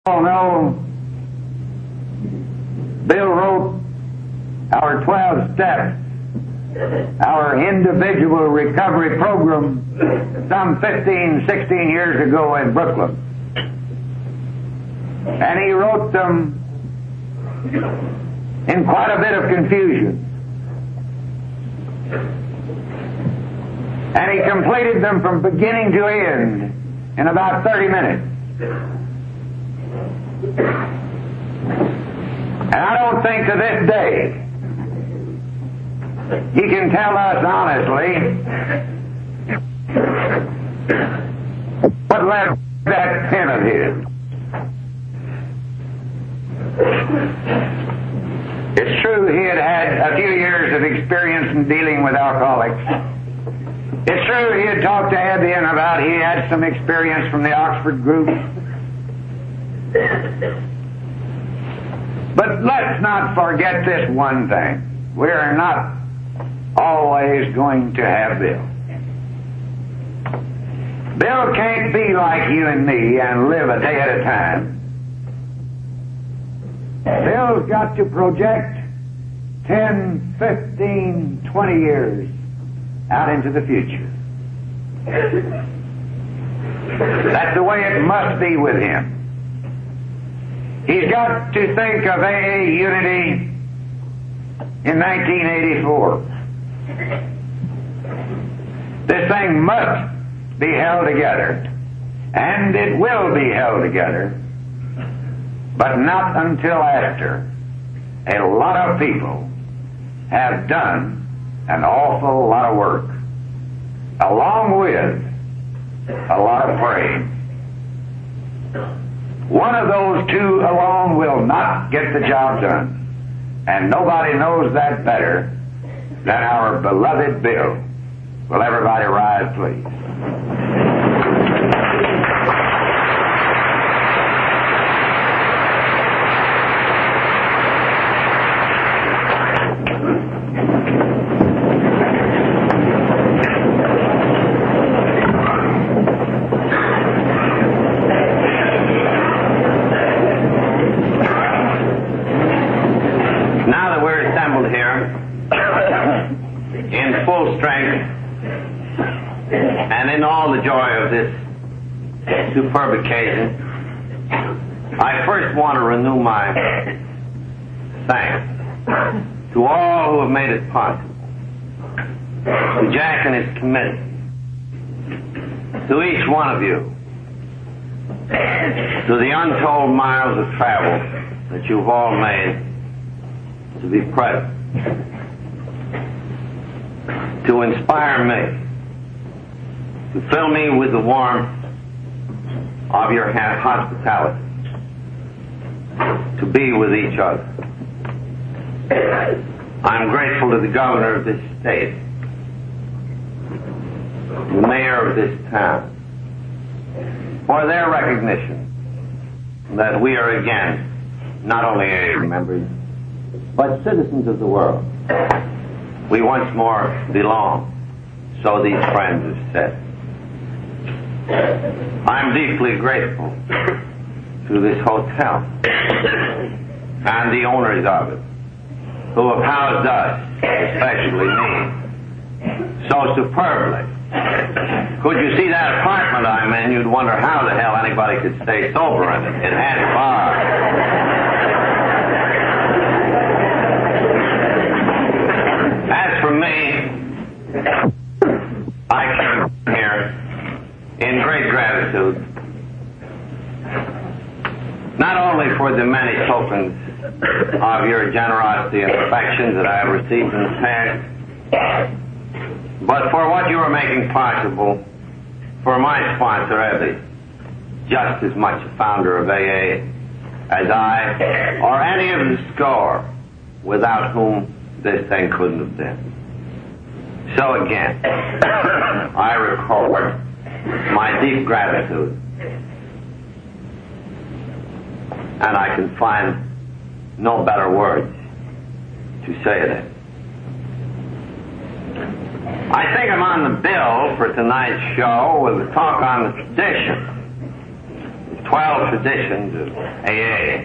all know, Bill wrote our 12 steps, our individual recovery program, some 15, 16 years ago in Brooklyn. And he wrote them in quite a bit of confusion. And he completed them from beginning to end in about 30 minutes. And I don't think to this day he can tell us honestly what led that pen of his. It's true he had had a few years of experience in dealing with alcoholics. It's true he had talked to Ebion about he had some experience from the Oxford group. But let's not forget this one thing. We're not always going to have Bill. Bill can't be like you and me and live a day at a time. Bill's got to project 10, 15, 20 years out into the future. That's the way it must be with him. He's got to think of AA unity in 1984. This thing must be held together, and it will be held together, but not until after a lot of people have done an awful lot of work, along with a lot of praying. One of those two alone will not get the job done, and nobody knows that better than our beloved Bill. Will everybody rise, please? Superb occasion. I first want to renew my thanks to all who have made it possible. To Jack and his committee. To each one of you. To the untold miles of travel that you've all made to be present. To inspire me. To fill me with the warmth of your hospitality, to be with each other. I'm grateful to the governor of this state, the mayor of this town, for their recognition that we are again not only AA members, but citizens of the world. We once more belong, so these friends have said. I'm deeply grateful to this hotel and the owners of it who have housed us, especially me, so superbly. Could you see that apartment I'm in, you'd wonder how the hell anybody could stay sober in it. It had bars. As for me, I came here in great gratitude, not only for the many tokens of your generosity and affection that I have received in the past, but for what you are making possible for my sponsor, Eddie, just as much a founder of AA as I, or any of the score without whom this thing couldn't have been. So again, I record my deep gratitude, and I can find no better words to say it. I think I'm on the bill for tonight's show with a talk on the tradition 12 traditions of AA.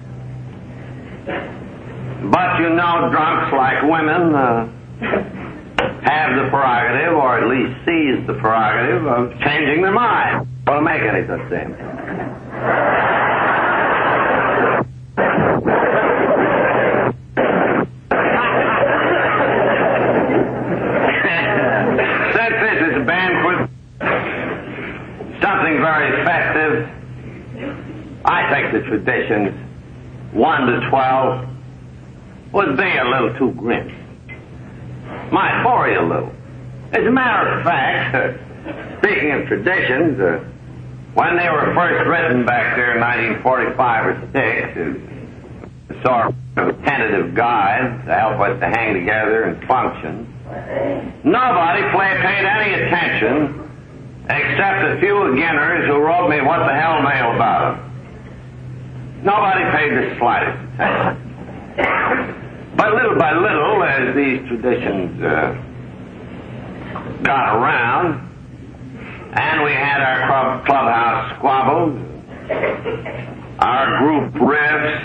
But you know, drunks, like women, have the prerogative, or at least seize the prerogative, of changing their mind. Don't make any such thing. Since this is a banquet, something very festive, I think the traditions 1 to 12 would be a little too grim. Might bore you a little. As a matter of fact, speaking of traditions, when they were first written back there in 1945 or 6, as sort of a tentative guide to help us to hang together and function, nobody paid any attention except a few beginners who wrote me what the hell mail about them. Nobody paid the slightest attention. But little by little, as these traditions got around, and we had our clubhouse squabbles, our group riffs,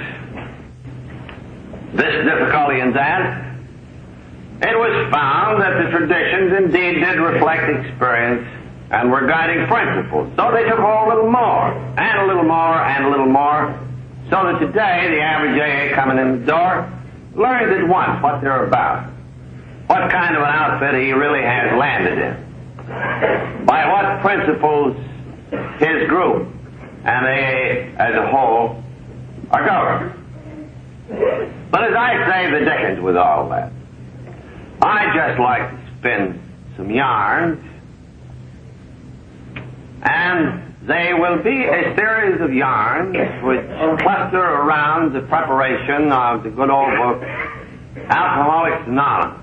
this difficulty and that, it was found that the traditions indeed did reflect experience and were guiding principles. So they took a little more, and a little more, and a little more, so that today the average AA coming in the door learns at once what they're about, what kind of an outfit he really has landed in, by what principles his group and AA as a whole are governed. But as I say the dickens with all that, I just like to spin some yarns, and they will be a series of yarns which cluster around the preparation of the good old book, Alcoholics Anonymous.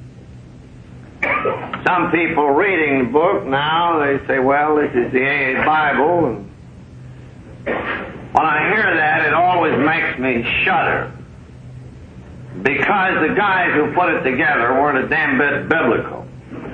Some people reading the book now, they say, well, this is the AA Bible, and when I hear that, it always makes me shudder, because the guys who put it together weren't a damn bit biblical.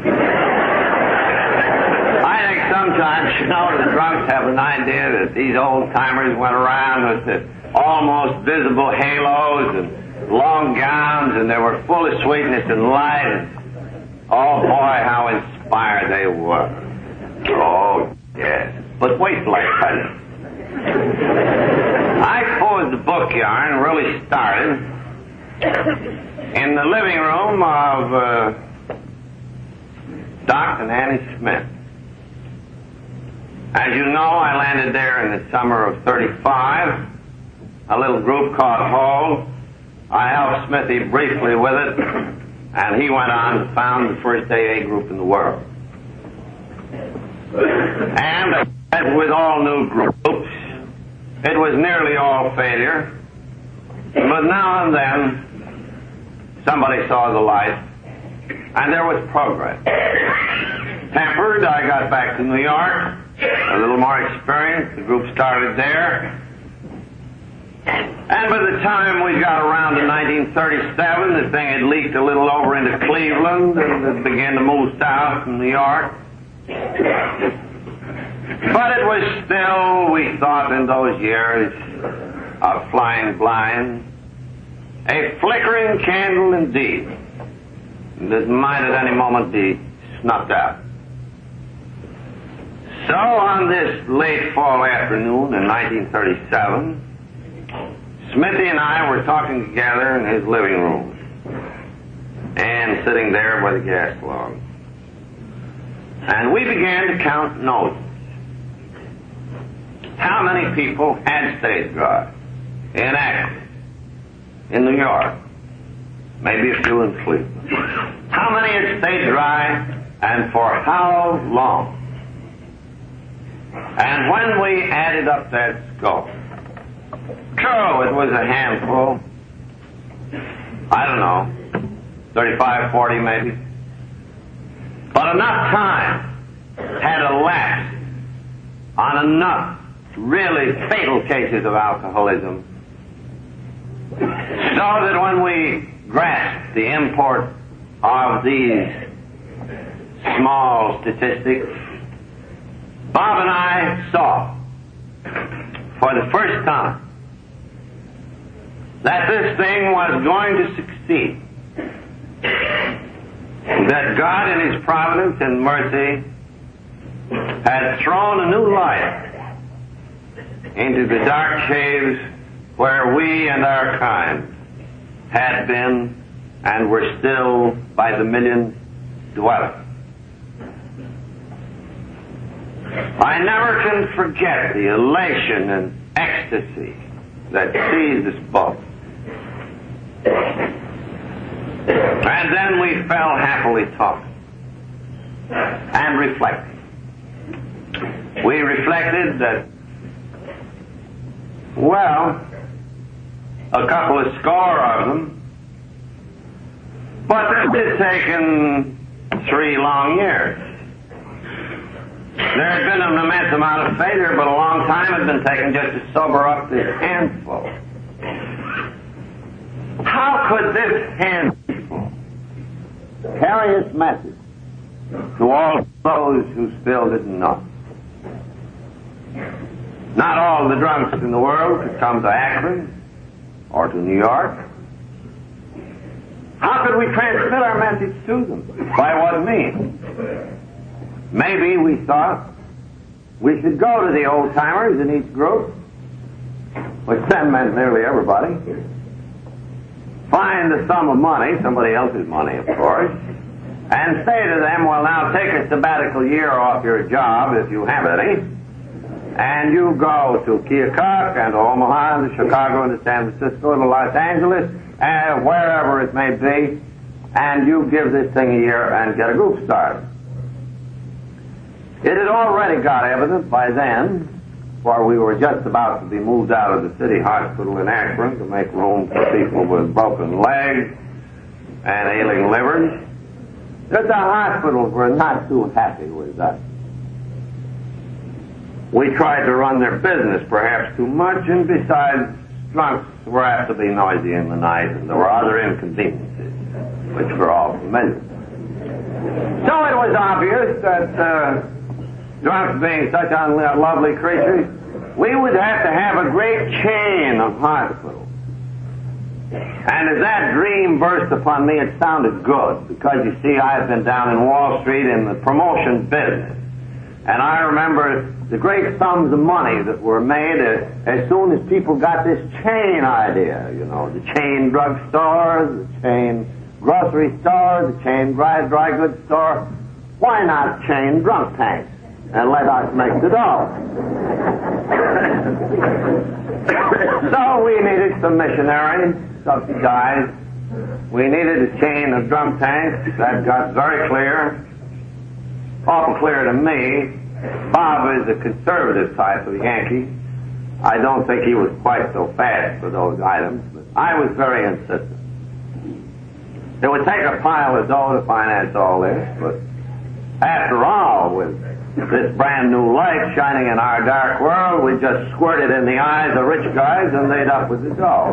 I think sometimes, you know, the drunks have an idea that these old-timers went around with the almost visible halos and long gowns, and they were full of sweetness and light. And, oh, boy, how inspired they were. Oh, yes. But wait till I tell you. I suppose the book yarn really started in the living room of Doc and Annie Smith. As you know, I landed there in the summer of 35. A little group called Hall. I helped Smithy briefly with it, and he went on to found the first AA group in the world. And as with all new groups, it was nearly all failure. But now and then, somebody saw the light, and there was progress. Tempered, I got back to New York, a little more experience. The group started there. And by the time we got around to 1937, the thing had leaked a little over into Cleveland, and it began to move south from New York. But it was still, we thought in those years of flying blind, a flickering candle indeed, that might at any moment be snuffed out. So on this late fall afternoon in 1937, Smithy and I were talking together in his living room, and sitting there by the gas log. And we began to count noses. How many people had stage drive inactive in New York? Maybe a few in Cleveland. How many had stage drive, and for how long? And when we added up that score, true, it was a handful. I don't know, 35, 40 maybe. But enough time had elapsed on enough really fatal cases of alcoholism so that when we grasped the import of these small statistics, Bob and I saw for the first time that this thing was going to succeed. That God in His providence and mercy had thrown a new light into the dark caves where we and our kind had been and were still by the millions dwelling. I never can forget the elation and ecstasy that seized us both. And then we fell happily talking and reflecting. We reflected that, well, a couple of score of them, but it had taken 3 long years. There had been an immense amount of failure, but a long time had been taken just to sober up this handful. How could this handful carry its message to all those who still didn't know? Not all the drunks in the world could come to Akron or to New York. How could we transmit our message to them? By what means? Maybe we thought we should go to the old-timers in each group, which then meant nearly everybody, find a sum of money, somebody else's money, of course, and say to them, well, now take a sabbatical year off your job, if you have any, and you go to Keokuk and to Omaha and to Chicago and to San Francisco and to Los Angeles, and wherever it may be, and you give this thing a year and get a group started. It had already got evident by then, for we were just about to be moved out of the city hospital in Akron to make room for people with broken legs and ailing livers, that the hospitals were not too happy with us. We tried to run their business perhaps too much, and besides, drunks were apt to be noisy in the night, and there were other inconveniences, which we're all familiar with. So it was obvious that drunks being such unlovely creatures, we would have to have a great chain of hospitals. And as that dream burst upon me, it sounded good, because you see, I had been down in Wall Street in the promotion business. And I remember the great sums of money that were made as soon as people got this chain idea, you know, the chain drug stores, the chain grocery stores, the chain dry goods store. Why not chain drunk tanks? And let us make the dough. So we needed some missionaries, subsidized. We needed a chain of drunk tanks. That got very clear. Awful clear to me. Bob is a conservative type of Yankee. I don't think he was quite so fast for those items, but I was very insistent. It would take a pile of dough to finance all this, but after all, with this brand new light shining in our dark world, we just squirted in the eyes of rich guys and made up with the dough.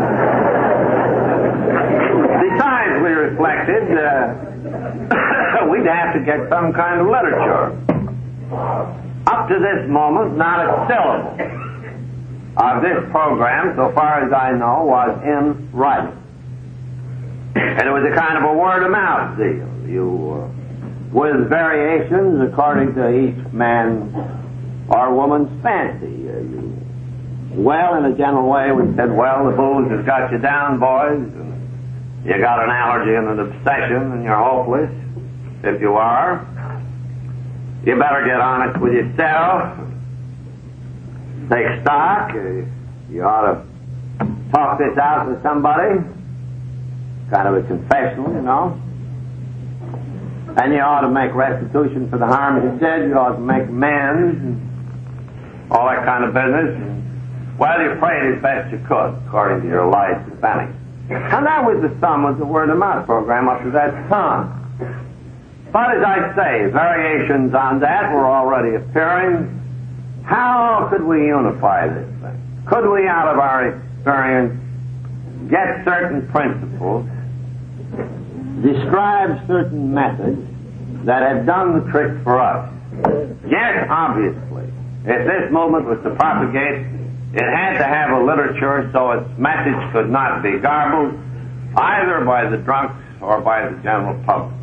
Besides, we reflected, we'd have to get some kind of literature. Up to this moment, not a syllable of this program, so far as I know, was in writing. And it was a kind of a word-of-mouth deal. With variations according to each man or woman's fancy. Well, in a general way, we said, well, the booze has got you down, boys, and you got an allergy and an obsession, and you're hopeless. If you are, you better get honest with yourself. Take stock. You ought to talk this out with somebody. Kind of a confessional, you know. And you ought to make restitution for the harm you did. You ought to make amends and all that kind of business. And, well, you prayed as best you could, according to your lights and fanny. And that was the sum of the word-of-mouth program up to that time. But as I say, variations on that were already appearing. How could we unify this thing? Could we, out of our experience, get certain principles, describe certain methods that have done the trick for us? Yes, obviously. if this movement was to propagate, it had to have a literature so its message could not be garbled either by the drunks or by the general public.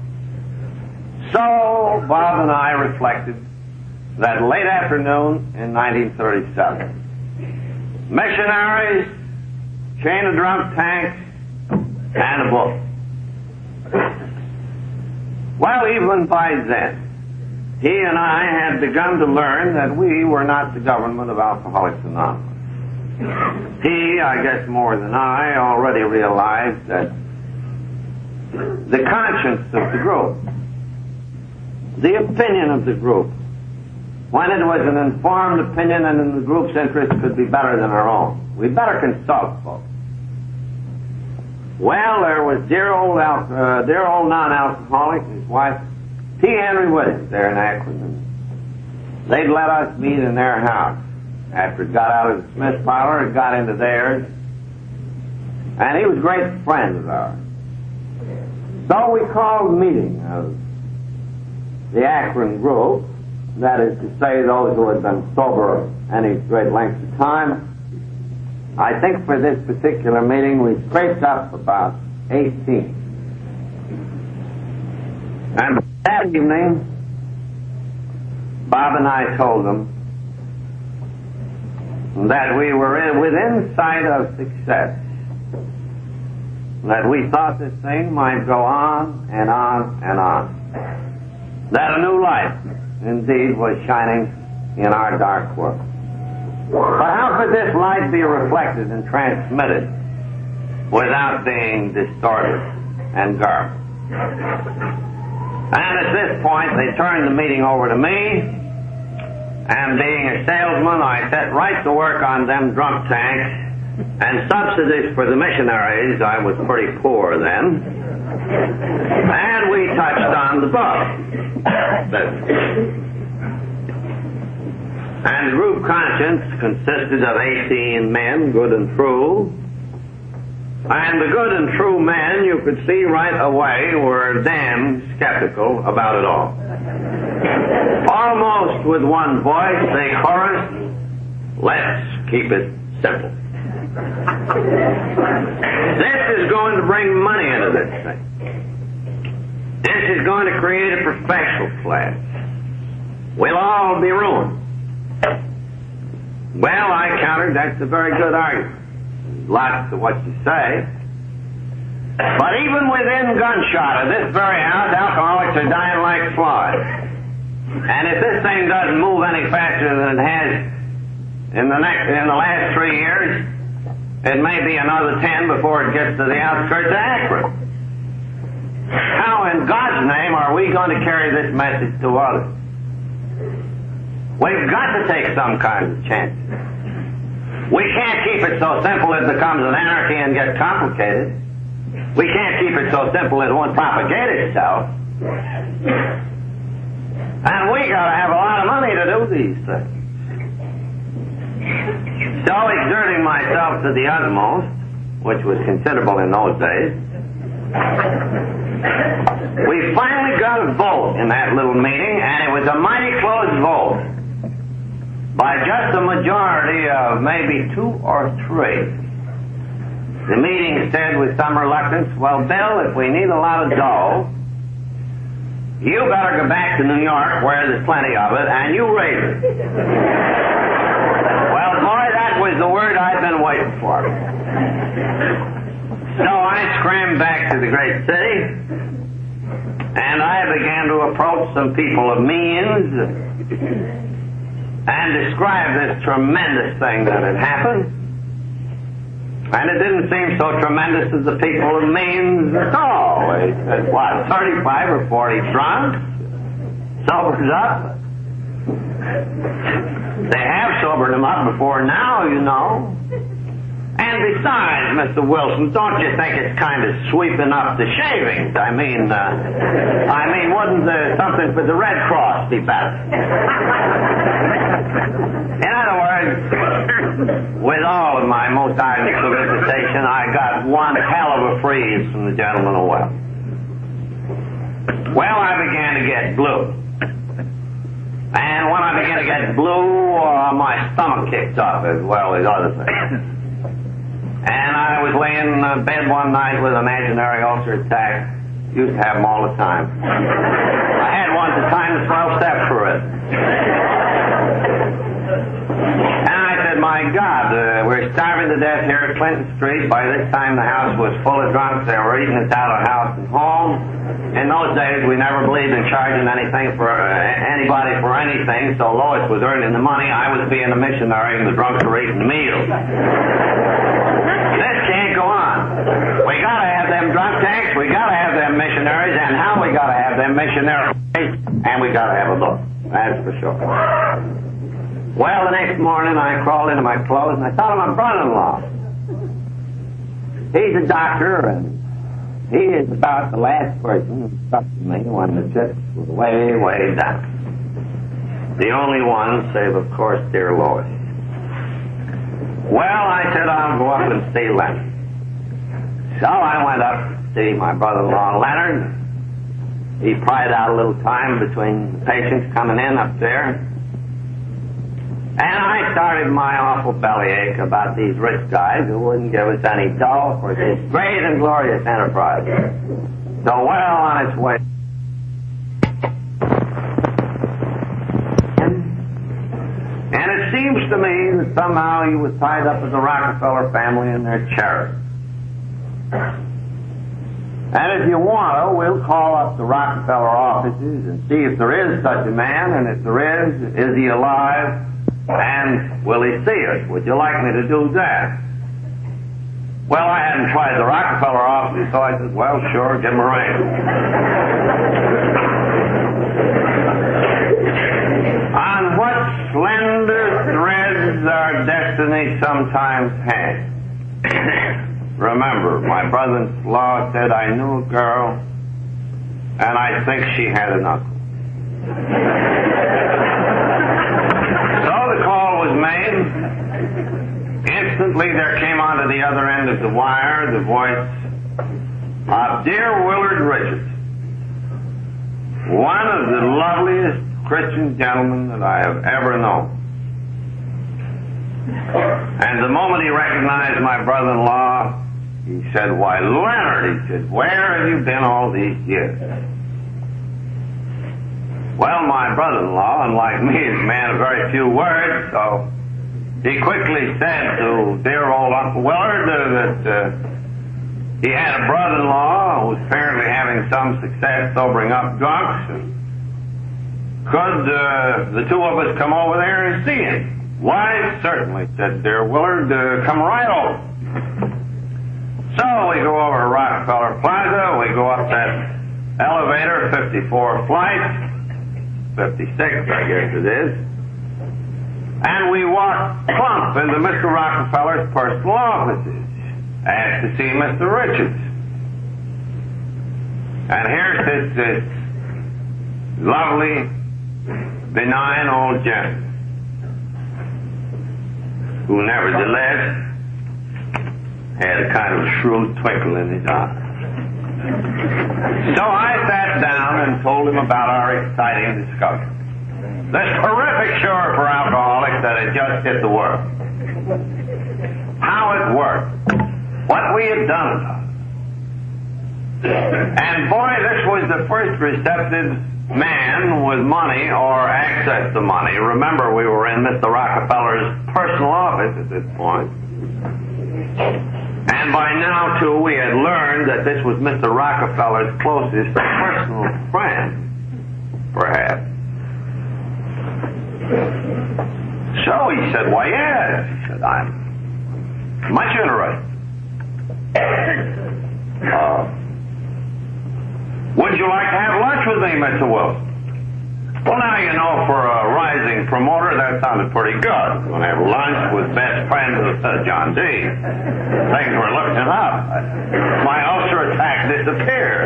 So Bob and I reflected that late afternoon in 1937. Missionaries, chain of drunk tanks, and a book. Well, even by then, he and I had begun to learn that we were not the government of Alcoholics Anonymous. He, I guess more than I, already realized that the conscience of the group, the opinion of the group, when it was an informed opinion and in the group's interest, could be better than our own. We'd better consult folks. Well, there was dear old non-alcoholic and his wife, T. Henry Williams, there in Akron. They'd let us meet in their house. After it got out of the Smith parlor, it got into theirs. And he was a great friend of ours. So we called a meeting of the Akron group, that is to say, those who had been sober any great length of time. I think for this particular meeting we scraped up about 18. And that evening, Bob and I told them that we were within sight of success, that we thought this thing might go on and on and on, that a new light indeed was shining in our dark world. But how could this light be reflected and transmitted without being distorted and garbled? And at this point, they turned the meeting over to me, and being a salesman, I set right to work on them drunk tanks, and subsidies for the missionaries. I was pretty poor then. And we touched on the book. And group conscience consisted of 18 men, good and true. And the good and true men, you could see right away, were damn skeptical about it all. Almost with one voice, they chorused, "Let's keep it simple." This is going to bring money into this thing. This is going to create a professional class. We'll all be ruined. Well, I countered, that's a very good argument. Lots to what you say. But even within gunshot of this very house, alcoholics are dying like flies. And if this thing doesn't move any faster than it has in the last 3 years, it may be another 10 before it gets to the outskirts of Akron. How in God's name are we going to carry this message to others? We've got to take some kind of chance. We can't keep it so simple it becomes an anarchy and gets complicated. We can't keep it so simple it won't propagate itself. And we got to have a lot of money to do these things. So exerting myself to the utmost, which was considerable in those days, we finally got a vote in that little meeting, and it was a mighty close vote. By just a majority of maybe 2 or 3. The meeting said with some reluctance, "Well, Bill, if we need a lot of dough, you better go back to New York where there's plenty of it, and you raise it." Well, boy, that was the word I'd been waiting for. So I scrammed back to the great city, and I began to approach some people of means and describe this tremendous thing that had happened. And it didn't seem so tremendous to the people of means at all. They said, what, 35 or 40 drunks? Sobers up? They have sobered them up before now, you know. And besides, Mr. Wilson, don't you think it's kind of sweeping up the shavings? I mean, wouldn't something for the Red Cross be better? In other words, with all of my most ardent solicitation, I got one hell of a freeze from the gentleman of wealth. Well, I began to get blue. And when I began to get blue, my stomach kicked up as well as other things. And I was laying in bed one night with an imaginary ulcer attack. Used to have them all the time. I had one at the time the 12 steps for it. And I said, my God, we're starving to death here at Clinton Street. By this time the house was full of drunks. They were eating us out of house and home. In those days, we never believed in charging anything for anybody for anything, so Lois was earning the money. I was being a missionary, and the drunks were eating the meals. This can't go on. We gotta have them drunk tanks, we gotta have them missionaries, and how we gotta have them missionaries, and we gotta have a book. That's for sure. Well, the next morning, I crawled into my clothes, and I thought of my brother-in-law. He's a doctor, and he is about the last person who trusted me when the chips was way, way down. The only one, save, of course, dear Lois. Well, I said I'll go up and see Leonard. So I went up to see my brother-in-law, Leonard. He pried out a little time between the patients coming in up there. And I started my awful bellyache about these rich guys who wouldn't give us any dough for this great and glorious enterprise. So well on its way. And it seems to me that somehow he was tied up with the Rockefeller family and their charity. And if you want to, we'll call up the Rockefeller offices and see if there is such a man, and if there is he alive? And will he see us? Would you like me to do that? Well, I hadn't tried the Rockefeller office, so I said, well, sure, give him a ring. On what slender threads our destiny sometimes hangs. Remember, my brother-in-law said I knew a girl, and I think she had an uncle. Made. Instantly there came onto the other end of the wire the voice of dear Willard Richards, one of the loveliest Christian gentlemen that I have ever known. And the moment he recognized my brother-in-law, he said, why, Leonard, he said, where have you been all these years? Well, my brother-in-law, unlike me, is a man of very few words, so he quickly said to dear old Uncle Willard that he had a brother-in-law who was apparently having some success sobering up drunks, and could the two of us come over there and see him? Why, certainly, said dear Willard, come right over. So we go over to Rockefeller Plaza, we go up that elevator, 54 flights, 56, I guess it is. And we walk plump into Mr. Rockefeller's personal offices. Asked to see Mr. Richards. And here sits this lovely, benign old gentleman who nevertheless had a kind of shrewd twinkle in his eye. So I sat down and told him about our exciting discovery. This terrific cure for alcoholics that had just hit the world. How it worked. What we had done about it. And boy, this was the first receptive man with money or access to money. Remember, we were in Mr. Rockefeller's personal office at this point. And by now, too, we had learned that this was Mr. Rockefeller's closest personal friend, perhaps. So he said, why, yes. He said, I'm much interested. Would you like to have lunch with me, Mr. Wilson? Well, now, you know, for a rising promoter, that sounded pretty good. Going to have lunch with best friend of John D. Things were looking up. My ulcer attack disappeared.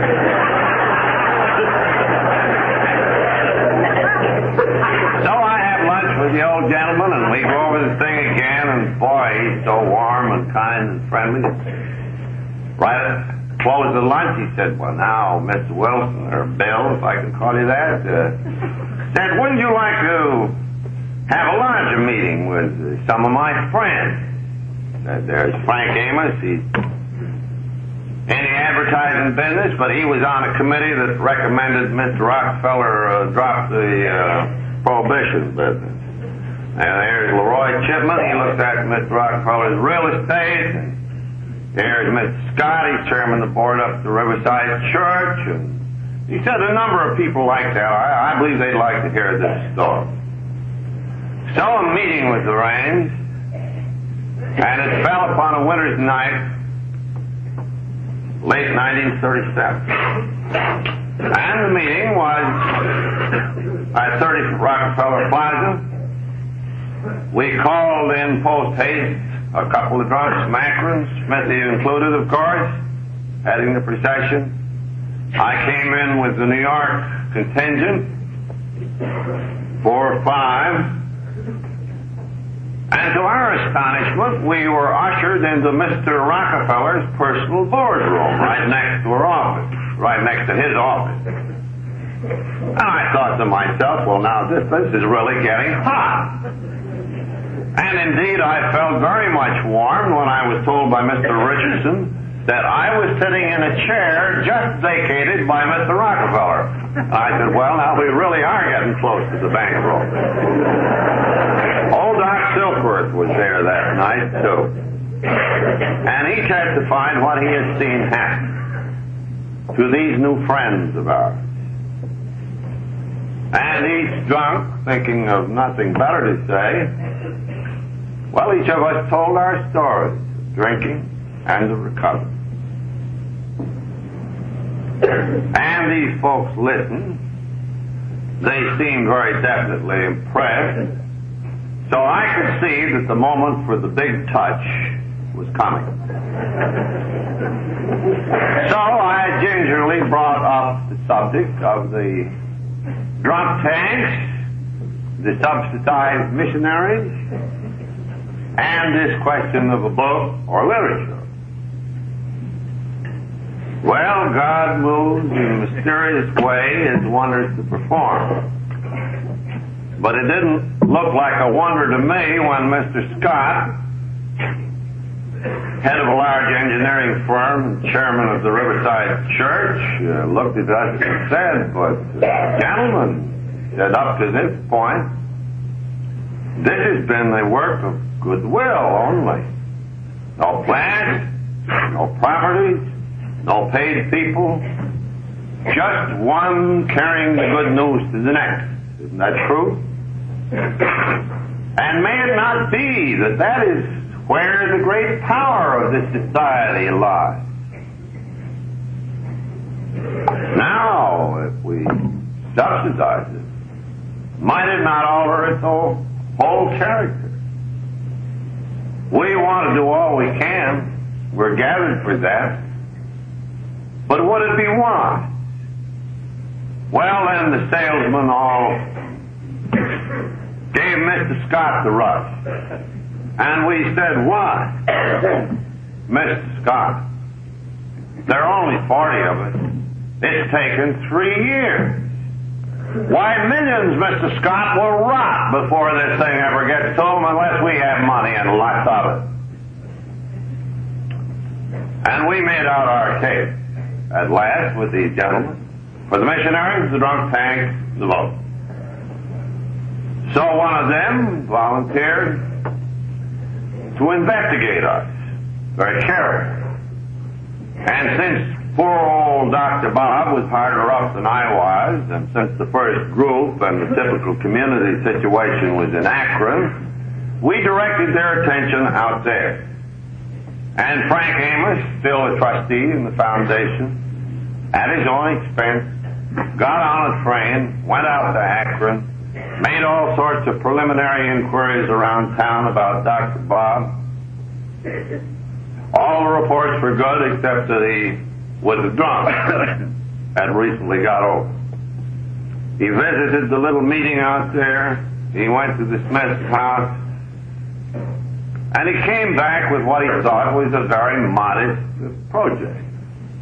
So I have lunch with the old gentleman, and we go over the thing again, and boy, he's so warm and kind and friendly. Right at the close of lunch, he said, well, now, Mr. Wilson, or Bill, if I can call you that, said, wouldn't you like to have a larger meeting with some of my friends? Said, there's Frank Amos. He's in the advertising business, but he was on a committee that recommended Mr. Rockefeller drop the prohibition business. And there's Leroy Chipman. He looked at Mr. Rockefeller's real estate. And there's Mr. Scott. He's chairman of the board up at the Riverside Church. And he said a number of people like that. I believe they'd like to hear this story. So a meeting was arranged, and it fell upon a winter's night, late 1937. And the meeting was at 30 Rockefeller Plaza. We called in post haste a couple of drunks from Akron, Smithy included, of course, heading the procession. I came in with the New York contingent, 4 or 5. And to our astonishment, we were ushered into Mr. Rockefeller's personal boardroom, right next to our office, right next to his office. And I thought to myself, well, now this is really getting hot. And indeed, I felt very much warmed when I was told by Mr. Richardson that I was sitting in a chair just vacated by Mr. Rockefeller. I said, well, now we really are getting close to the bankroll. Old Doc Silkworth was there that night, too. And he testified what he had seen happen to these new friends of ours. And each drunk, thinking of nothing better to say, well, each of us told our stories, drinking and the recovery. And these folks listened. They seemed very definitely impressed. So I could see that the moment for the big touch was coming. So I gingerly brought up the subject of the drunk tanks, the subsidized missionaries, and this question of a book or literature. Well, God moves in a mysterious way His wonders to perform. But it didn't look like a wonder to me when Mr. Scott, head of a large engineering firm, chairman of the Riverside Church, looked at us and said, but gentlemen, said up to this point, this has been the work of goodwill only. No plants, no properties, no paid people, just one carrying the good news to the next. Isn't that true? And may it not be that that is where the great power of this society lies? Now, if we subsidize it, might it not alter its whole character? We want to do all we can. We're gathered for that. But would it be wise? Well, then the salesmen all gave Mr. Scott the rush. And we said, why? Mr. Scott, there are only 40 of us. It's taken 3 years. Why, millions, Mr. Scott, will rot before this thing ever gets to them unless we have money and lots of it. And we made out our case at last with these gentlemen for the missionaries, the drunk tanks, the vote. So one of them volunteered to investigate us very carefully. And since poor old Dr. Bob was harder up than I was, and since the first group and the typical community situation was in Akron, we directed their attention out there. And Frank Amos, still a trustee in the foundation, at his own expense, got on a train, went out to Akron, made all sorts of preliminary inquiries around town about Dr. Bob. All the reports were good except that he was a drunk and recently got over. He visited the little meeting out there. He went to the Smith's house. And he came back with what he thought was a very modest project.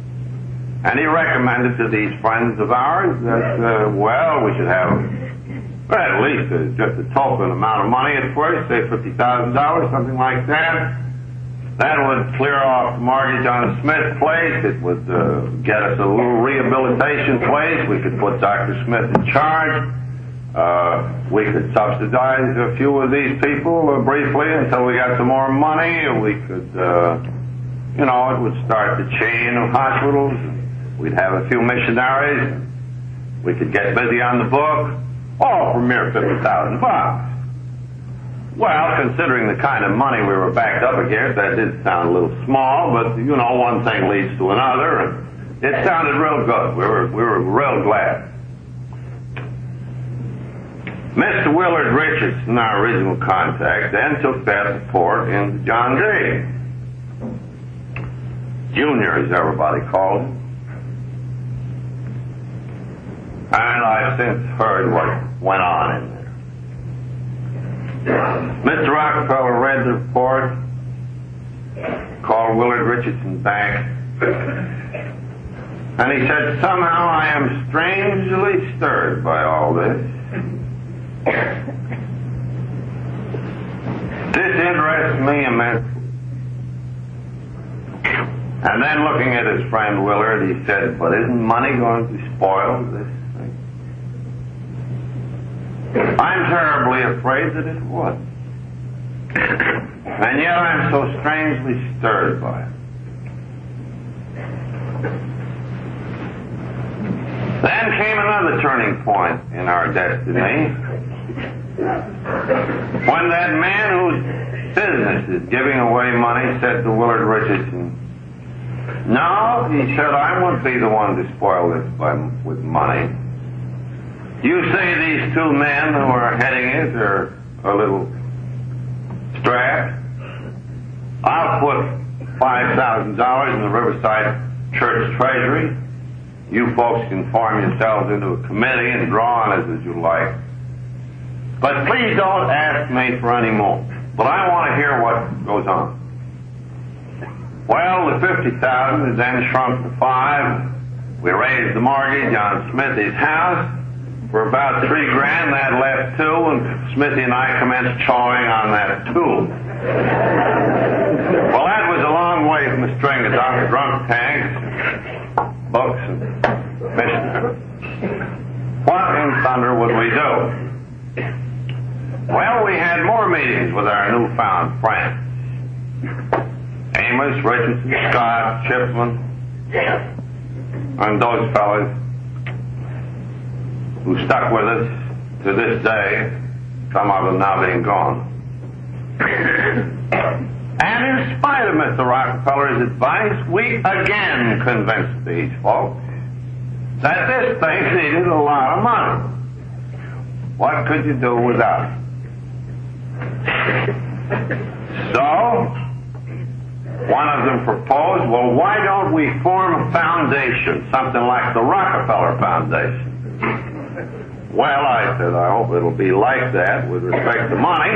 And he recommended to these friends of ours that, well, we should have Well, at least just a token amount of money at first, say $50,000, something like that. That would clear off the mortgage on Smith's place. It would get us a little rehabilitation place. We could put Dr. Smith in charge. We could subsidize a few of these people briefly until we got some more money. We could, it would start the chain of hospitals. We'd have a few missionaries. We could get busy on the book. All for mere $50,000. Well, considering the kind of money we were backed up against, that did sound a little small, but, one thing leads to another, and it sounded real good. We were real glad. Mr. Willard Richardson, our original contact, then took that report into John D. Junior, as everybody called him. And I've since heard what went on in there. Mr. Rockefeller read the report, called Willard Richardson back, and he said, somehow I am strangely stirred by all this. This interests me immensely. And then looking at his friend Willard, he said, but isn't money going to spoil this thing? I'm terribly afraid that it would. And yet I'm so strangely stirred by it. Then came another turning point in our destiny. When that man whose business is giving away money said to Willard Richardson, no, he said, I won't be the one to spoil this with money. You say these two men who are heading it are a little strapped. I'll put $5,000 in the Riverside Church Treasury. You folks can form yourselves into a committee and draw on it as you like. But please don't ask me for any more. But I want to hear what goes on. Well, the $50,000 is then shrunk to $5,000. We raised the mortgage on Smithy's house for about $3,000. That left $2,000, and Smithy and I commenced chawing on that $2,000. Well, that was a long way from a string of drunk tanks, books, and missionaries. What in thunder would we do? Well, we had more meetings with our newfound friends. Amos, Richardson, Scott, Chipman, and those fellows who stuck with us to this day, some of them now being gone. And in spite of Mr. Rockefeller's advice, we again convinced these folks that this thing needed a lot of money. What could you do without it? So, one of them proposed, well, why don't we form a foundation, something like the Rockefeller Foundation? Well, I said, I hope it'll be like that with respect to money.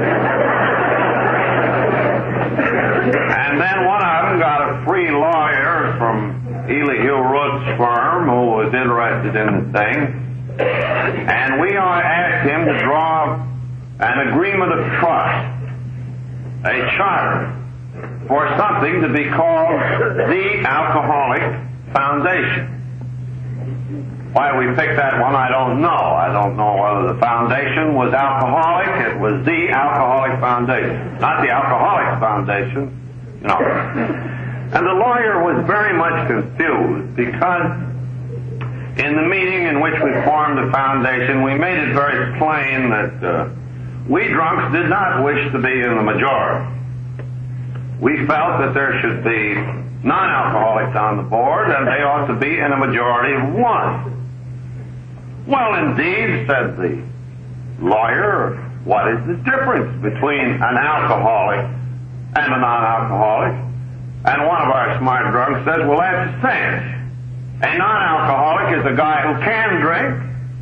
And then one of them got a free lawyer from Elihu Root's firm who was interested in the thing. And we asked him to draw an agreement of trust, a charter, for something to be called the Alcoholic Foundation. Why we picked that one, I don't know. I don't know whether the foundation was alcoholic. It was the Alcoholic Foundation, not the Alcoholics Foundation. No. And the lawyer was very much confused because in the meeting in which we formed the foundation, we made it very plain that we drunks did not wish to be in the majority. We felt that there should be non-alcoholics on the board, and they ought to be in a majority of one. Well, indeed, said the lawyer, what is the difference between an alcoholic and a non-alcoholic? And one of our smart drunks says, well, that's cinch. A non-alcoholic is a guy who can drink,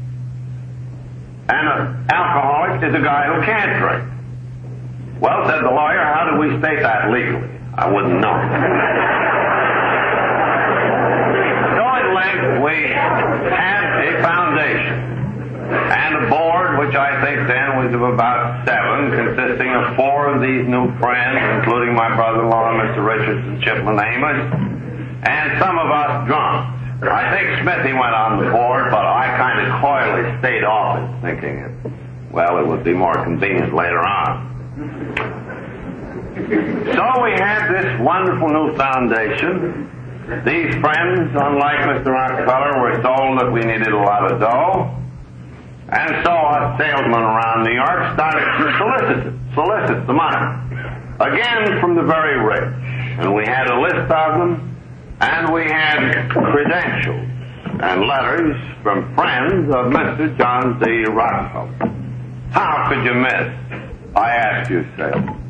and an alcoholic is a guy who can't drink. Well, said the lawyer, how do we state that legally? I wouldn't know. So at length we had a foundation. and a board, which I think then was of about 7, consisting of 4 of these new friends, including my brother-in-law, Mr. Richardson, Chipman Amos, and some of us drunks. I think Smithy went on the board, but I kind of coyly stayed off it, thinking it would be more convenient later on. So we had this wonderful new foundation. These friends, unlike Mr. Rockefeller, were told that we needed a lot of dough. And so us salesmen around New York started to solicit the money. Again, from the very rich. And we had a list of them, and we had credentials and letters from friends of Mr. John D. Rockefeller. How could you miss? I ask you, sir.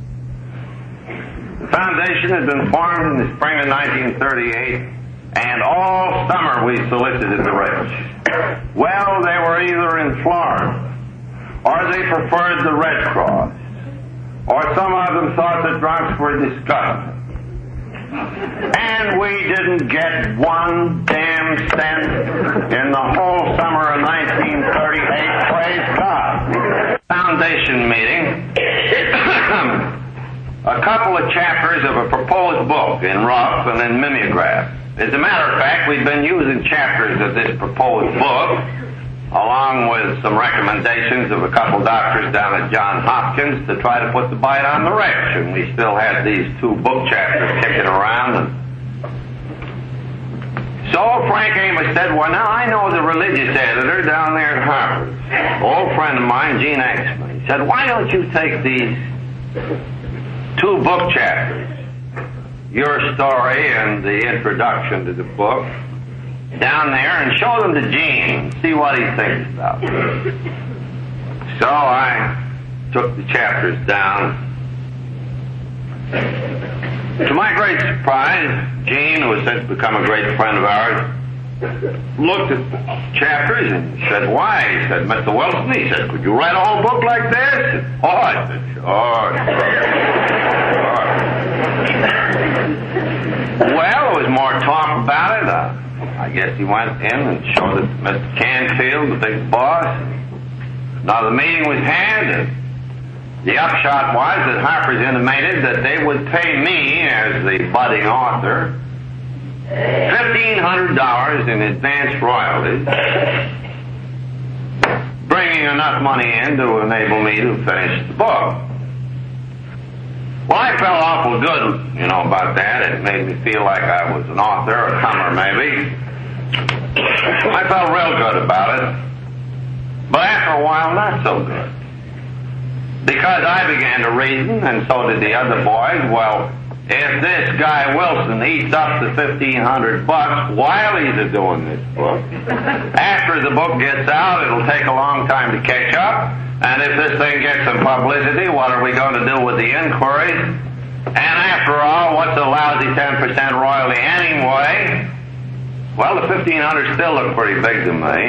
The foundation had been formed in the spring of 1938, and all summer we solicited the rich. Well, they were either in Florida, or they preferred the Red Cross, or some of them thought the drunks were disgusting. And we didn't get 1 damn cent in the whole summer of 1938, praise God. Foundation meeting. A couple of chapters of a proposed book in rough and in mimeograph. As a matter of fact, we've been using chapters of this proposed book, along with some recommendations of a couple doctors down at Johns Hopkins to try to put the bite on the rich. And we still had these 2 book chapters kicking around. And so Frank Amos said, well, now I know the religious editor down there at Harvard, old friend of mine, Gene Exman. He said, why don't you take these 2 book chapters, your story and the introduction to the book, down there and show them to Gene, see what he thinks about it. So I took the chapters down. To my great surprise, Gene, who has since become a great friend of ours, looked at the chapters and said, why? He said, Mr. Wilson, he said, could you write a whole book like this? Oh, I said, sure. Well, there was more talk about it. I guess he went in and showed it to Mr. Canfield, the big boss. Now the meeting was had, and the upshot was that Harper's intimated that they would pay me, as the budding author, $1,500 in advance royalties, bringing enough money in to enable me to finish the book. Well, I felt awful good, about that. It made me feel like I was an author, a comer maybe. I felt real good about it. But after a while, not so good. Because I began to reason, and so did the other boys, well, if this guy Wilson eats up the $1,500 while he's doing this book, after the book gets out, it'll take a long time to catch up. And if this thing gets some publicity, what are we going to do with the inquiries? And after all, what's a lousy 10% royalty anyway? Well, the $1,500 still looked pretty big to me.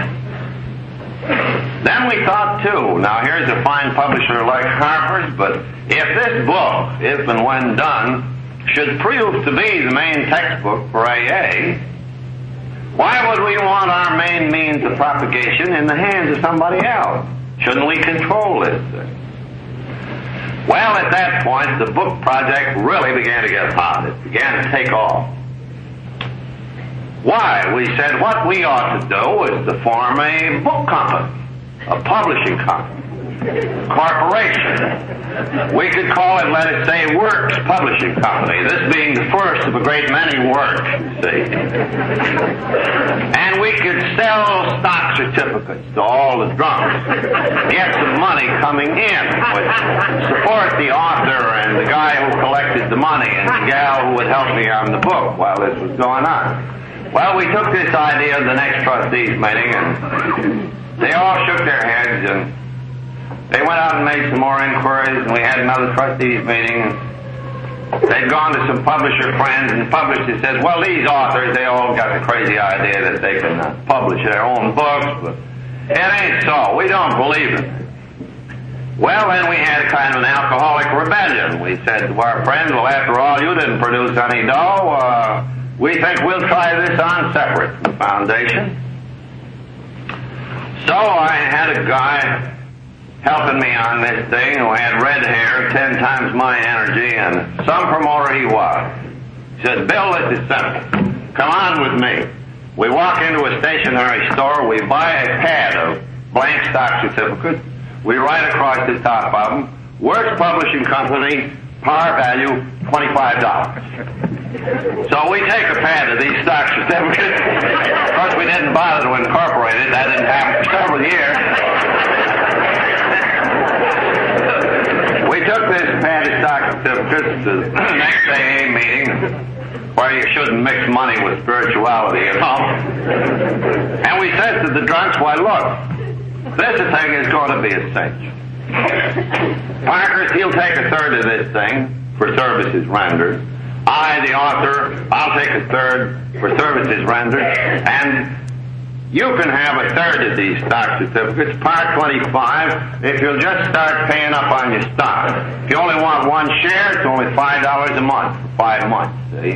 Then we thought, too, now here's a fine publisher like Harper's, but if this book, if and when done, should prove to be the main textbook for AA, why would we want our main means of propagation in the hands of somebody else? Shouldn't we control this thing? Well, at that point, the book project really began to get hot. It began to take off. Why? We said what we ought to do is to form a book company, a publishing company, corporation. We could call it, let us say, Works Publishing Company, this being the first of a great many works, you see. And we could sell stock certificates to all the drunks, get some money coming in, would support the author and the guy who collected the money and the gal who would help me on the book while this was going on. Well, we took this idea to the next trustees meeting, and they all shook their heads, and they went out and made some more inquiries, and we had another trustees meeting. They'd gone to some publisher friends, and the publisher said, well, these authors, they all got the crazy idea that they can publish their own books, but it ain't so. We don't believe it. Well, then we had a kind of an alcoholic rebellion. We said to our friends, well, after all, you didn't produce any dough. We think we'll try this on separate from the foundation. So I had a guy helping me on this thing who had red hair, 10 times my energy, and some promoter he was. He said, Bill, this is simple. Come on with me. We walk into a stationery store, we buy a pad of blank stock certificates, we write across the top of them, Works Publishing Company, par value $25. So we take a pad of these stock certificates. Of course, we didn't bother to incorporate it. That didn't happen for several years. We took this pad of stock certificates to the next AA meeting, where you shouldn't mix money with spirituality, you know. And we said to the drunks, why, look, this thing is going to be a cinch. Parker, he'll take a third of this thing for services rendered. I, the author, I'll take a third for services rendered. And you can have a third of these stock certificates, par 25, if you'll just start paying up on your stock. If you only want one share, it's only $5 a month for 5 months, see?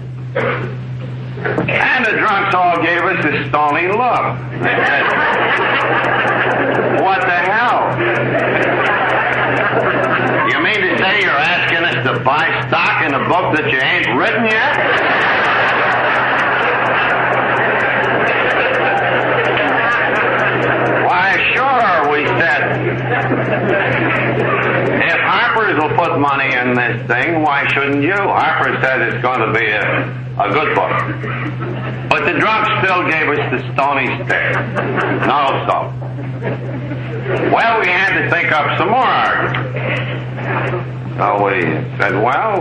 And the drunks all gave us a stony look. They said, what the hell? You mean to say you're asking us to buy stock in a book that you ain't written yet? Why, sure, we said. If Harper's will put money in this thing, why shouldn't you? Harper says it's going to be a good book. But the drunks still gave us the stony stare. No, so. Well, we had to think up some more arguments. So we said, well,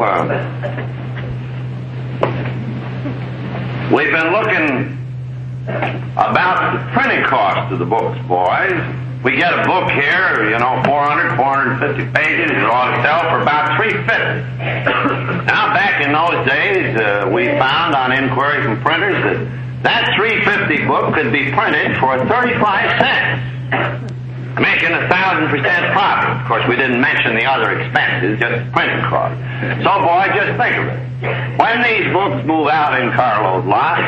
we've been looking about the printing cost of the books, boys. We get a book here, 400, 450 pages. It ought to sell for about $350. Now, back in those days, we found on inquiry from printers that $350 book could be printed for 35 cents, making 1,000% profit. Of course, we didn't mention the other expenses, just the printing cost. So, boy, just think of it. When these books move out in carload lots,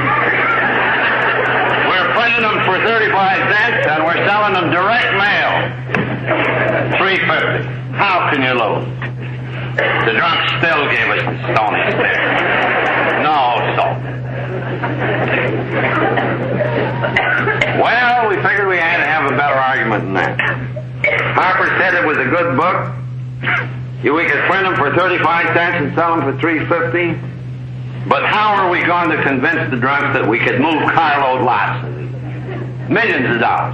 we're printing them for 35 cents and we're selling them direct mail. $350. How can you lose? The drunks still gave us the stony stare. No, so. Well, we figured we had to have a better argument than that. Harper said it was a good book. We could print them for 35 cents and sell them for $350. But how are we going to convince the drunks that we could move carload lots of these? Millions of dollars.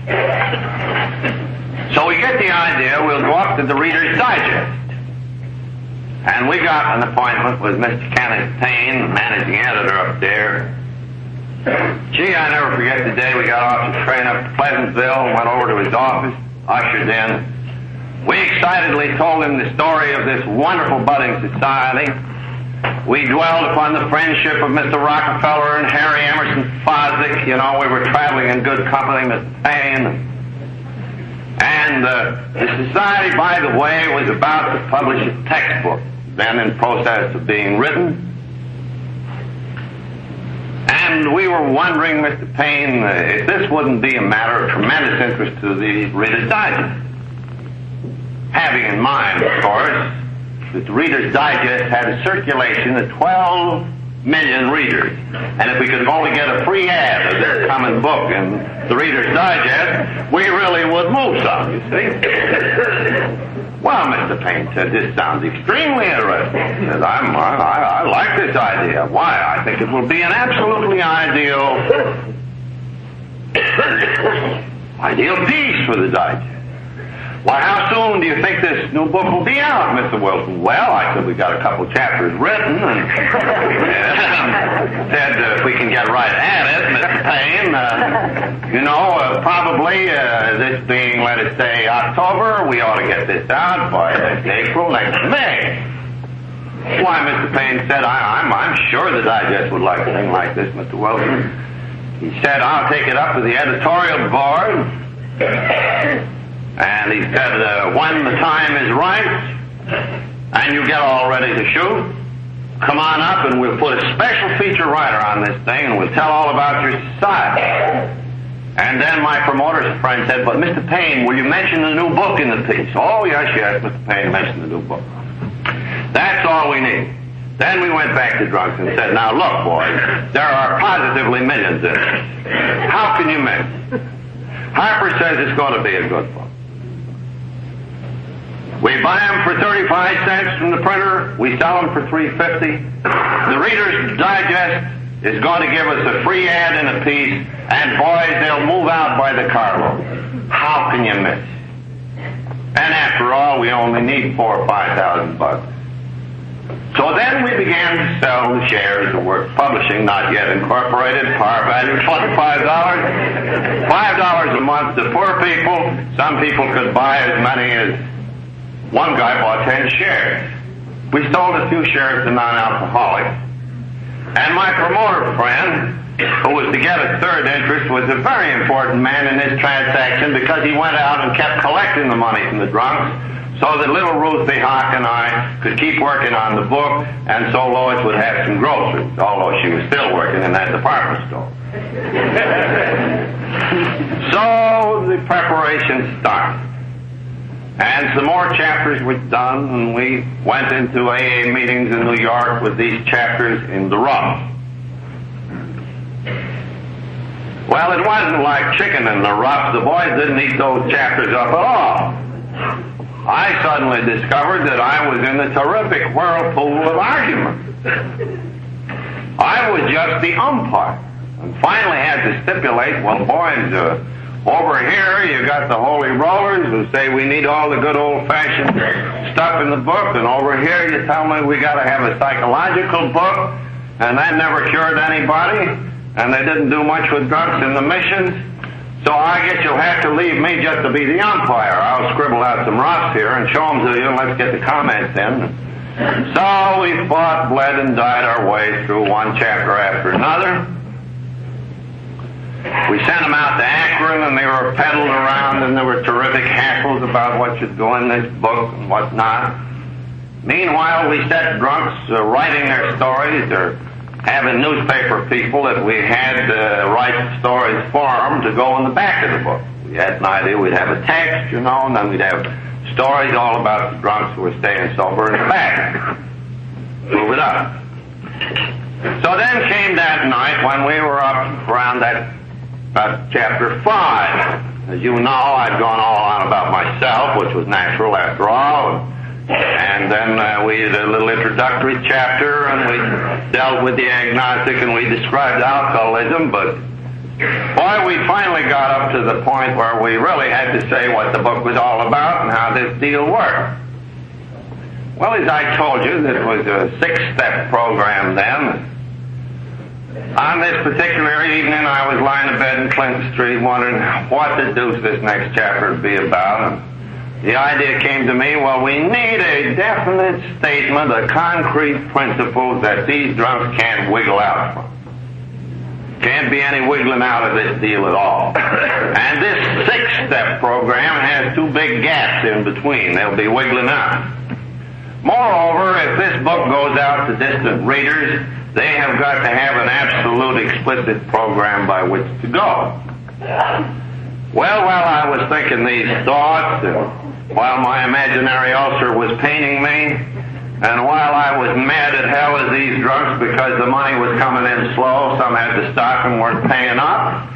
So we get the idea we'll go up to the Reader's Digest. And we got an appointment with Mr. Kenneth Payne, the managing editor up there. Gee, I never forget the day we got off the train up to Pleasantville and went over to his office, ushered in. We excitedly told him the story of this wonderful budding society. We dwelled upon the friendship of Mr. Rockefeller and Harry Emerson Fosdick. We were traveling in good company, Mr. Payne. And the society, by the way, was about to publish a textbook, then in process of being written. And we were wondering, Mr. Payne, if this wouldn't be a matter of tremendous interest to the Reader's Digest. Having in mind, of course, that the Reader's Digest had a circulation of 12 million readers. And if we could only get a free ad of this coming book in the Reader's Digest, we really would move some, you see. Well, Mr. Payne said, this sounds extremely interesting. He says, I like this idea. Why? I think it will be an absolutely ideal piece for the Digest. Why, how soon do you think this new book will be out, Mr. Wilson? Well, I said, we've got a couple chapters written, and said if we can get right at it, Mr. Payne, probably this being, let us say, October, we ought to get this out by next April, next May. Why, Mr. Payne said, I'm sure the Digest would like a thing like this, Mr. Wilson. He said, I'll take it up to the editorial board. And he said, when the time is right, and you get all ready to shoot, come on up and we'll put a special feature writer on this thing and we'll tell all about your society. And then my promoter's friend said, but Mr. Payne, will you mention the new book in the piece? Oh, yes, Mr. Payne mentioned the new book. That's all we need. Then we went back to Drunks and said, now look, boys, there are positively millions in it. How can you miss? Harper says it's going to be a good book. We buy them for 35 cents from the printer. We sell them for $3.50. The Reader's Digest is going to give us a free ad in a piece, and boys, they'll move out by the carload. How can you miss? And after all, we only need $4,000 or $5,000. So then we began to sell the shares of Works Publishing, not yet incorporated, par value $25, $5 a month to poor people. Some people could buy as many as one guy bought 10 shares. We sold a few shares to non-alcoholics. And my promoter friend, who was to get a third interest, was a very important man in this transaction because he went out and kept collecting the money from the drunks so that little Ruthie Hawk and I could keep working on the book, and so Lois would have some groceries, although she was still working in that department store. So the preparation started. And some more chapters were done, and we went into AA meetings in New York with these chapters in the rough. Well, it wasn't like chicken in the rough. The boys didn't eat those chapters up at all. I suddenly discovered that I was in a terrific whirlpool of argument. I was just the umpire, and finally had to stipulate, well, boys, over here you got the holy rollers who say we need all the good old-fashioned stuff in the book, and over here you tell me we got to have a psychological book, and that never cured anybody, and they didn't do much with drunks in the missions. So I guess you'll have to leave me just to be the umpire. I'll scribble out some roughs here and show them to you, and let's get the comments in. So we fought, bled, and died our way through one chapter after another. We sent them out to Akron, and they were peddled around, and there were terrific hassles about what should go in this book and what not. Meanwhile, we set drunks writing their stories, or having newspaper people that we had write stories for them to go in the back of the book. We had an idea we'd have a text, and then we'd have stories all about the drunks who were staying sober in the back. Move it up. So then came that night when we were up around about chapter 5. As you know, I'd gone all on about myself, which was natural after all. And then we had a little introductory chapter, and we dealt with the agnostic, and we described alcoholism. But boy, we finally got up to the point where we really had to say what the book was all about and how this deal worked. Well, as I told you, this was a 6-step program then. On this particular evening, I was lying in bed in Clinton Street wondering what the deuce this next chapter would be about. And the idea came to me, well, we need a definite statement, a concrete principle that these drunks can't wiggle out from. Can't be any wiggling out of this deal at all. And this 6-step program has 2 big gaps in between. They'll be wiggling out. Moreover, if this book goes out to distant readers, they have got to have an absolute explicit program by which to go. Well, while I was thinking these thoughts, while my imaginary ulcer was paining me, and while I was mad at hell at these drunks because the money was coming in slow, some had to stop and weren't paying up,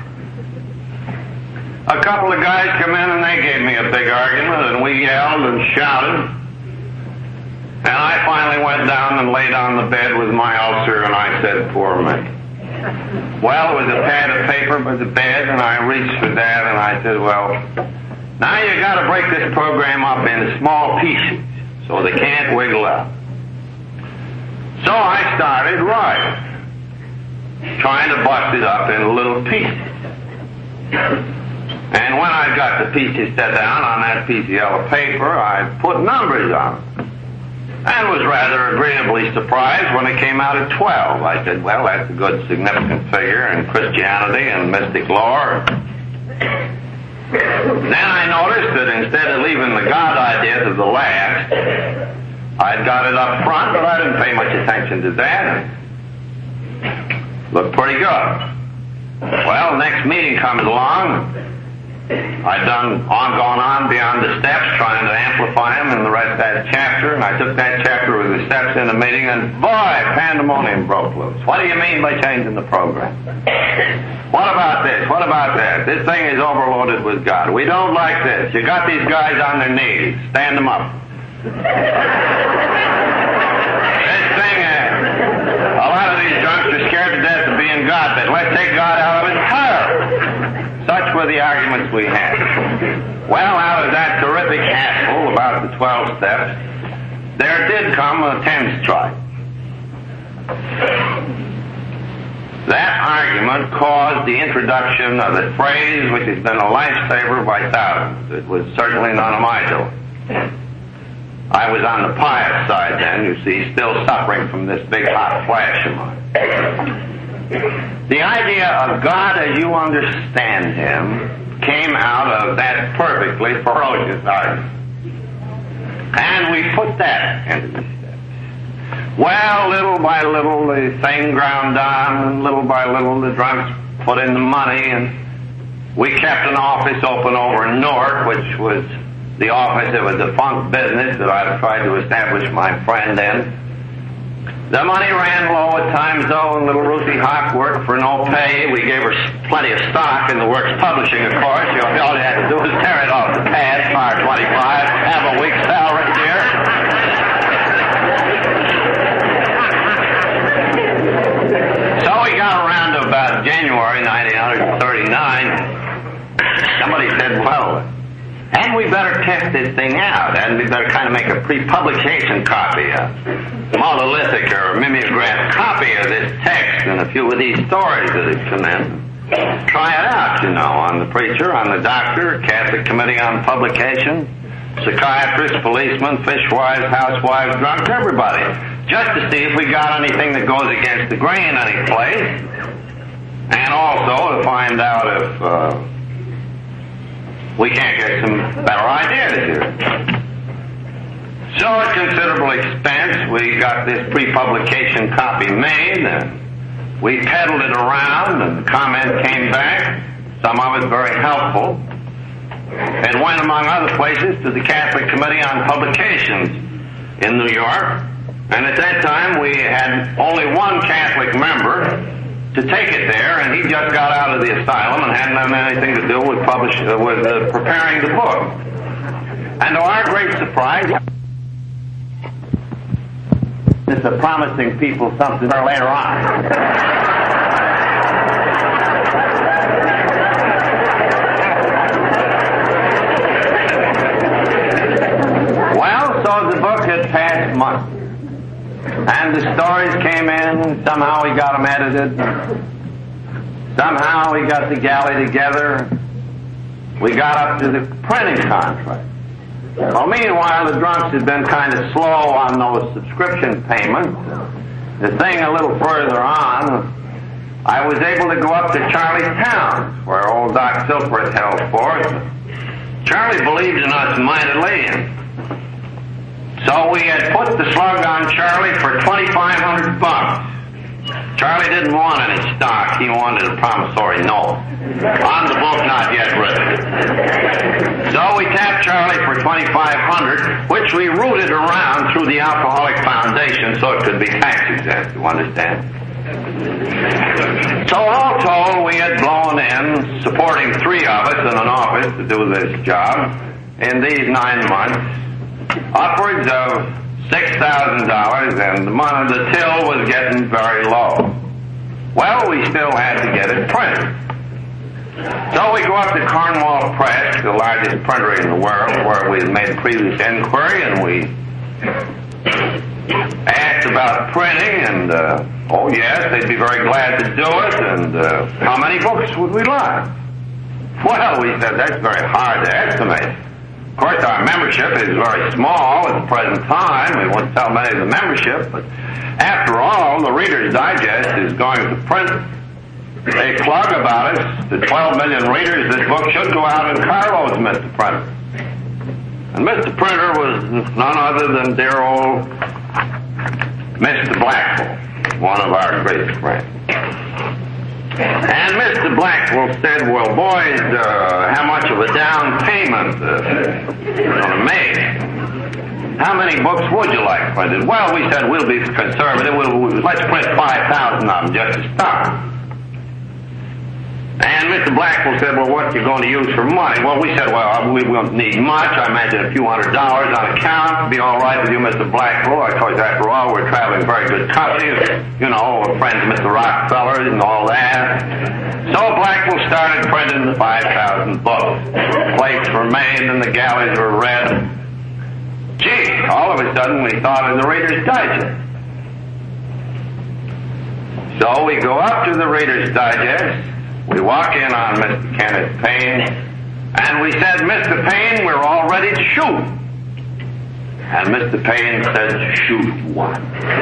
a couple of guys come in and they gave me a big argument, and we yelled and shouted. And I finally went down and laid on the bed with my ulcer, and I said, poor me. Well, it was a pad of paper by the bed, and I reached for that, and I said, well, now you got to break this program up into small pieces so they can't wiggle out. So I started writing, trying to bust it up into little pieces. And when I got the pieces set down on that piece of yellow paper, I put numbers on them. And was rather agreeably surprised when it came out at 12. I said, well, that's a good significant figure in Christianity and mystic lore. Then I noticed that instead of leaving the God idea to the last, I'd got it up front, but I didn't pay much attention to that. It looked pretty good. Well, next meeting comes along. I'd gone on beyond the steps, trying to amplify them in the rest of that chapter, and I took that chapter with the steps in the meeting, and boy, pandemonium broke loose. What do you mean by changing the program? What about this? What about that? This thing is overloaded with God. We don't like this. You got these guys on their knees. Stand them up. This thing, a lot of these drunks are scared to death of being God, but let's take God out of it entirely. Such were the arguments we had. Well, out of that terrific hassle about the 12 steps, there did come a 10th strike. That argument caused the introduction of a phrase which has been a lifesaver by thousands. It was certainly none of my doing. I was on the pious side then, you see, still suffering from this big hot flash of mine. The idea of God as you understand Him came out of that perfectly ferocious argument. And we put that into the steps. Well, little by little the thing ground on, and little by little the drunks put in the money, and we kept an office open over in Newark, which was the office of a defunct business that I tried to establish my friend in. The money ran low at times, though, and little Ruthie Hawk worked for no pay. We gave her plenty of stock in the Works Publishing, of course. All you had to do was tear it off the pad, fire 25, have a week's salary here. So we got around to about January 1939. Somebody said, well, and we better test this thing out, and we better kind of make a pre-publication copy, a monolithic or mimeographed copy of this text and a few of these stories that have come in. Try it out, you know, on the preacher, on the doctor, Catholic Committee on Publication, psychiatrists, policemen, fishwives, housewives, drunks, everybody, just to see if we got anything that goes against the grain any place, and also to find out if we can't get some better ideas here. So at considerable expense, we got this pre-publication copy made, and we peddled it around, and the comment came back. Some of it very helpful. It went, among other places, to the Catholic Committee on Publications in New York. And at that time, we had only one Catholic member to take it there, and he just got out of the asylum and hadn't done anything to do with preparing the book. And to our great surprise, it's promising people something later on. Well, so the book had passed months. And the stories came in, somehow we got them edited, somehow we got the galley together, we got up to the printing contract. Well, meanwhile, the drunks had been kind of slow on those subscription payments. The thing a little further on, I was able to go up to Charlie Towns, where old Doc Silkworth held forth. Charlie believed in us mightily, and so we had put the slug on Charlie for $2,500. Charlie didn't want any stock. He wanted a promissory note on the book not yet written. So we tapped Charlie for $2,500, which we routed around through the Alcoholic Foundation so it could be tax exempt, you understand? So all told, we had blown in, supporting 3 of us in an office to do this job, in these 9 months, upwards of $6,000, and the till was getting very low. Well, we still had to get it printed. So we go up to Cornwall Press, the largest printer in the world, where we had made a previous inquiry, and we asked about printing, and, oh yes, they'd be very glad to do it, and how many books would we like? Well, we said, that's very hard to estimate. Of course, our membership is very small at the present time. We won't tell many of the membership, but after all, the Reader's Digest is going to print a plug about us to 12 million readers. This book should go out in carloads, Mr. Printer. And Mr. Printer was none other than dear old Mr. Blackmore, one of our great friends. And Mr. Blackwell said, well, boys, how much of a down payment you're going to make? How many books would you like printed? Well, we said, we'll be conservative. Let's print 5,000 of them just to start. And Mr. Blackwell said, well, what are you going to use for money? Well, we said, well, we won't need much. I imagine a few $100s on account. Be all right with you, Mr. Blackwell. I told you, after all, we're traveling very good company. You know, we're friends with Mr. Rockefeller and all that. So Blackwell started printing the 5,000 books. Plates were made and the galleys were read. Gee, all of a sudden we thought of the Reader's Digest. So we go up to the Reader's Digest. We walk in on Mr. Kenneth Payne, and we said, Mr. Payne, we're all ready to shoot. And Mr. Payne said, shoot what?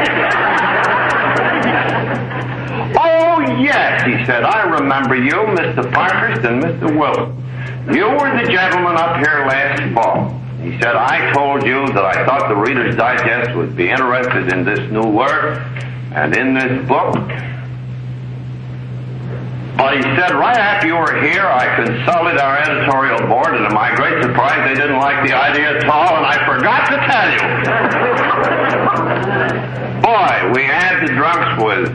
Oh, yes, he said, I remember you, Mr. Parkhurst and Mr. Wilson. You were the gentleman up here last fall. He said, I told you that I thought the Reader's Digest would be interested in this new work and in this book. But he said, right after you were here, I consulted our editorial board, and to my great surprise, they didn't like the idea at all, and I forgot to tell you. Boy, we had the drunks with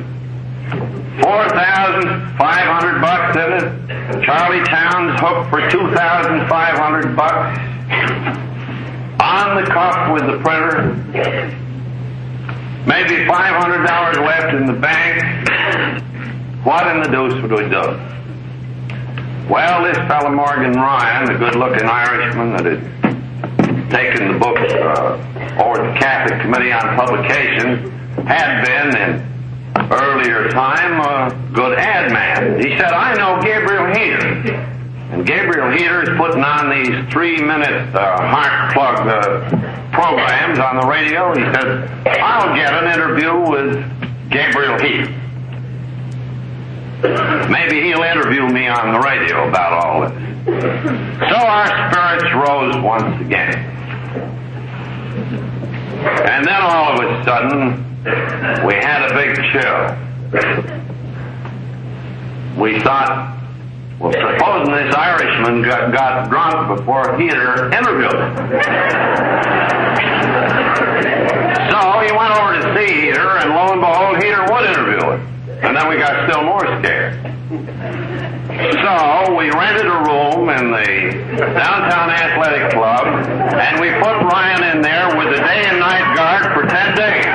$4,500 in it. Charlie Towns hooked for $2,500. On the cuff with the printer. Maybe $500 left in the bank. What in the deuce would we do? Well, this fellow Morgan Ryan, the good-looking Irishman that had taken the books over to the Catholic Committee on Publications, had been, in earlier time, a good ad man. He said, I know Gabriel Heater. And Gabriel Heater is putting on these 3-minute heart plug programs on the radio. He said, I'll get an interview with Gabriel Heater. Maybe he'll interview me on the radio about all this. So our spirits rose once again. And then all of a sudden, we had a big chill. We thought, well, supposing this Irishman got drunk before Heater interviewed him. So he went over to see Heater, and lo and behold, Heater would interview him. And then we got still more scared. So we rented a room in the Downtown Athletic Club, and we put Ryan in there with a day and night guard for 10 days.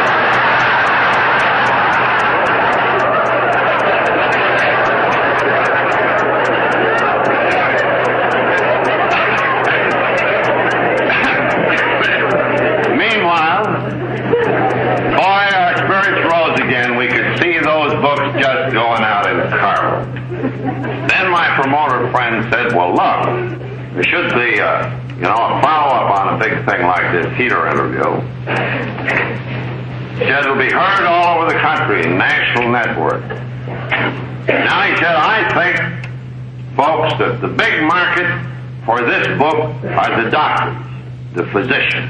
Meanwhile, boy, our spirits rose again. We could see those books just going out in Carlo. Then my promoter friend said, well, look, there should be a follow-up on a big thing like this Heater interview. He said it'll be heard all over the country, national network. Now, he said, I think, folks, that the big market for this book are the doctors, the physicians.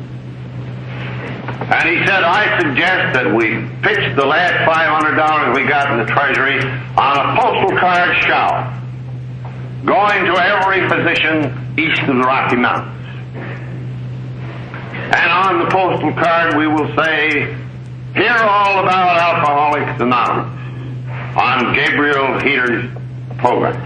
And he said, I suggest that we pitch the last $500 we got in the Treasury on a postal card shower, going to every physician east of the Rocky Mountains. And on the postal card we will say, hear all about Alcoholics Anonymous on Gabriel Heater's program.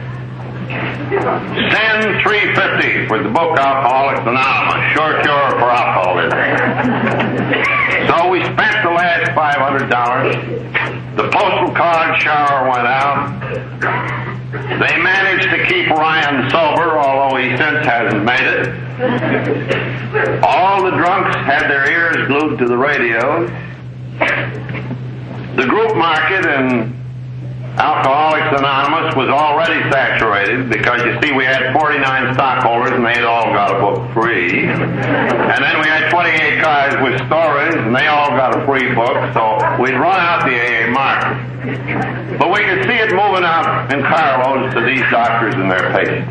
Send $350 for the book Alcoholics Anonymous, Sure Cure for Alcoholism. So we spent the last $500. The postal card shower went out. They managed to keep Ryan sober, although he since hasn't made it. All the drunks had their ears glued to the radios. The group market in Alcoholics Anonymous was already saturated because, you see, we had 49 stockholders and they had all got a book free. And then we had 28 guys with stories and they all got a free book, so we'd run out the AA market. But we could see it moving out in carloads to these doctors and their patients.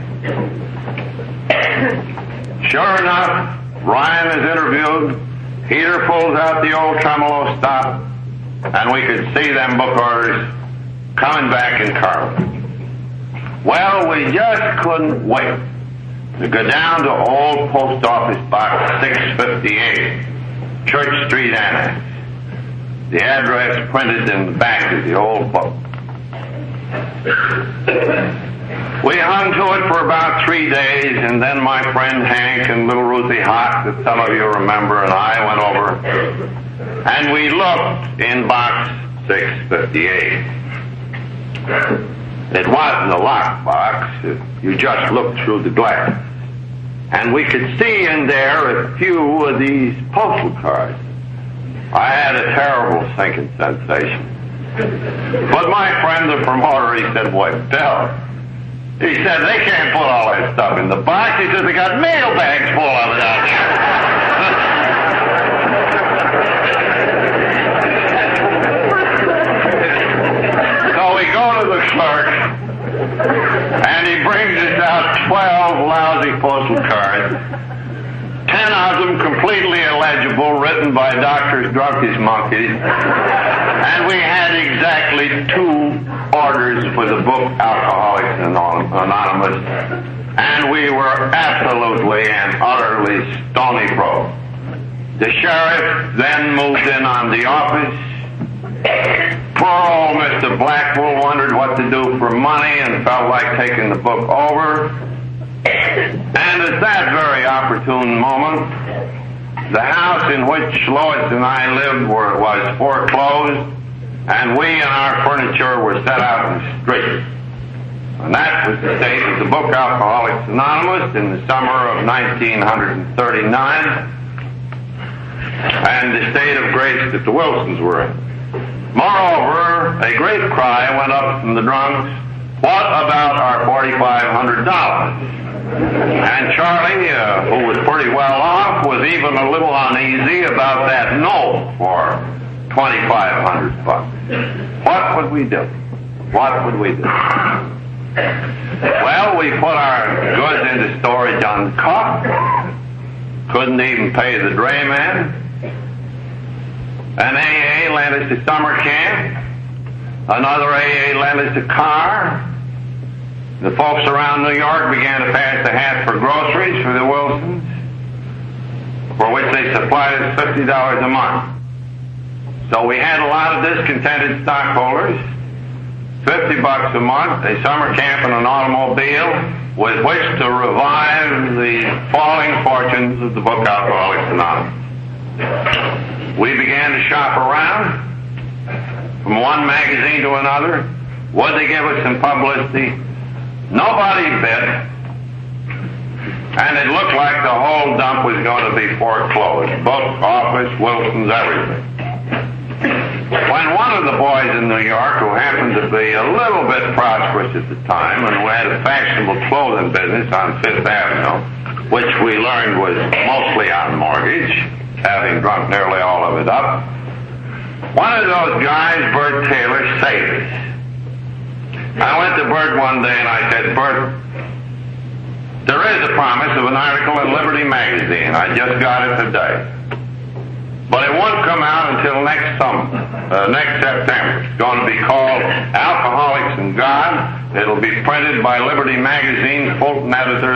Sure enough, Ryan is interviewed, Heater pulls out the old tremolo stop, and we could see them book orders coming back in Carlton. Well, we just couldn't wait to go down to Old Post Office Box 658, Church Street Annex. The address printed in the back of the old book. We hung to it for about 3 days, and then my friend Hank and little Ruthie Hott, that some of you remember, and I went over, and we looked in box 658. It wasn't a locked box. You just looked through the glass. And we could see in there a few of these postal cards. I had a terrible sinking sensation. But my friend, the promoter, he said, "Boy, Bill," he said, "they can't put all that stuff in the box." He said, "They got mail bags full of it out there." So we go to the clerk, and he brings us out 12 lousy postal cards. 10 of them completely illegible, written by doctors drunk as monkeys. And we had exactly 2 orders for the book Alcoholics Anonymous. And we were absolutely and utterly stony broke. The sheriff then moved in on the office. Poor old Mr. Blackwell wondered what to do for money and felt like taking the book over. And at that very opportune moment, the house in which Lois and I lived was foreclosed, and we and our furniture were set out in the street. And that was the state of the book Alcoholics Anonymous in the summer of 1939, and the state of grace that the Wilsons were in. Moreover, a great cry went up from the drunks, "What about our $4,500? And Charlie, who was pretty well off, was even a little uneasy about that note for $2,500. What would we do? What would we do? Well, we put our goods into storage uncut. Couldn't even pay the drayman. An AA lent us a summer camp. Another AA lent us a car. The folks around New York began to pass the hat for groceries for the Wilsons, for which they supplied us $50 a month. So we had a lot of discontented stockholders. $50 a month, a summer camp and an automobile with which to revive the falling fortunes of the book Alcoholics Anonymous. We began to shop around from one magazine to another. Would they give us some publicity? Nobody bid, and it looked like the whole dump was going to be foreclosed. Book, office, Wilson's, everything. When one of the boys in New York, who happened to be a little bit prosperous at the time and who had a fashionable clothing business on Fifth Avenue, which we learned was mostly on mortgage, having drunk nearly all of it up, one of those guys, Bert Taylor, saved us. I went to Bert one day and I said, "Bert, there is a promise of an article in Liberty magazine. I just got it today. But it won't come out until next September. It's going to be called Alcoholics and God. It'll be printed by Liberty magazine, Fulton editor,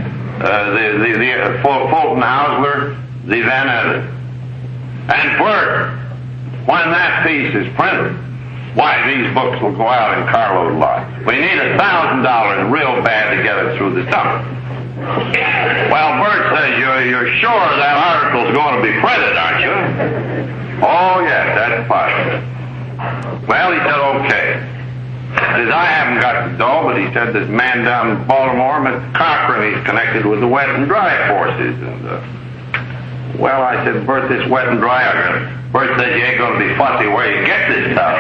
Fulton Hausler, the then editor. And Bert, when that piece is printed, why, these books will go out in carload lots. We need $1,000 real bad to get it through the summer." Well, Bert says, you're sure that article's going to be printed, aren't you? "Oh, yes, that's fine." Well, he said, "Okay." He says, "I haven't got the dough," but he said, "this man down in Baltimore, Mr. Cochran, he's connected with the wet and dry forces." And well, I said, "Bert, this wet and dry argument." Bert says, "You ain't going to be fussy where you get this stuff."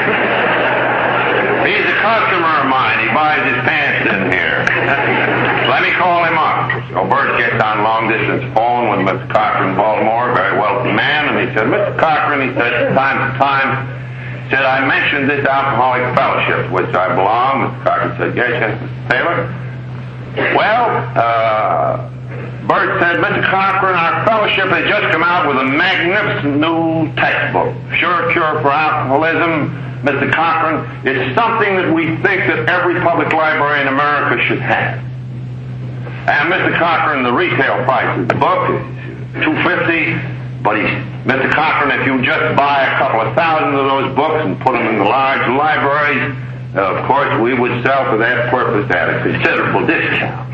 "He's a customer of mine. He buys his pants in here." "Let me call him up." So Bert gets on long-distance phone with Mr. Cochran in Baltimore, very wealthy man, and he said, "Mr. Cochran," he said, time to time, said, "I mentioned this alcoholic fellowship, to which I belong." Mr. Cochran said, "Yes, Mr. Taylor." "Well, Bert said, Mr. Cochran, our fellowship has just come out with a magnificent new textbook, Sure Cure for Alcoholism. Mr. Cochran, it's something that we think that every public library in America should have. And Mr. Cochran, the retail price of the book is $2.50, but Mr. Cochran, if you just buy a couple of thousand of those books and put them in the large libraries, of course, we would sell for that purpose at a considerable discount.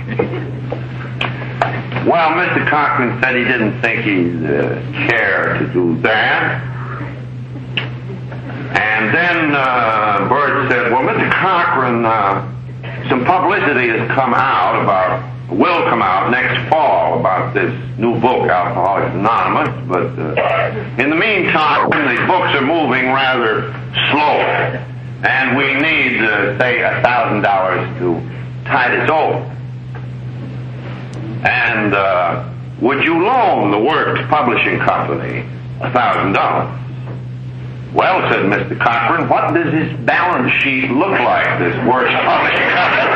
Well, Mr. Cochran said he didn't think he'd care to do that. And then Bert said, well, Mr. Cochran, some publicity will come out next fall about this new book, Alcoholics Anonymous, but in the meantime, the books are moving rather slow, and we need, say, $1,000 to tide us over. And would you loan the Works Publishing Company $1,000? Well, said Mr. Cochran, what does this balance sheet look like, this Works Publishing Company?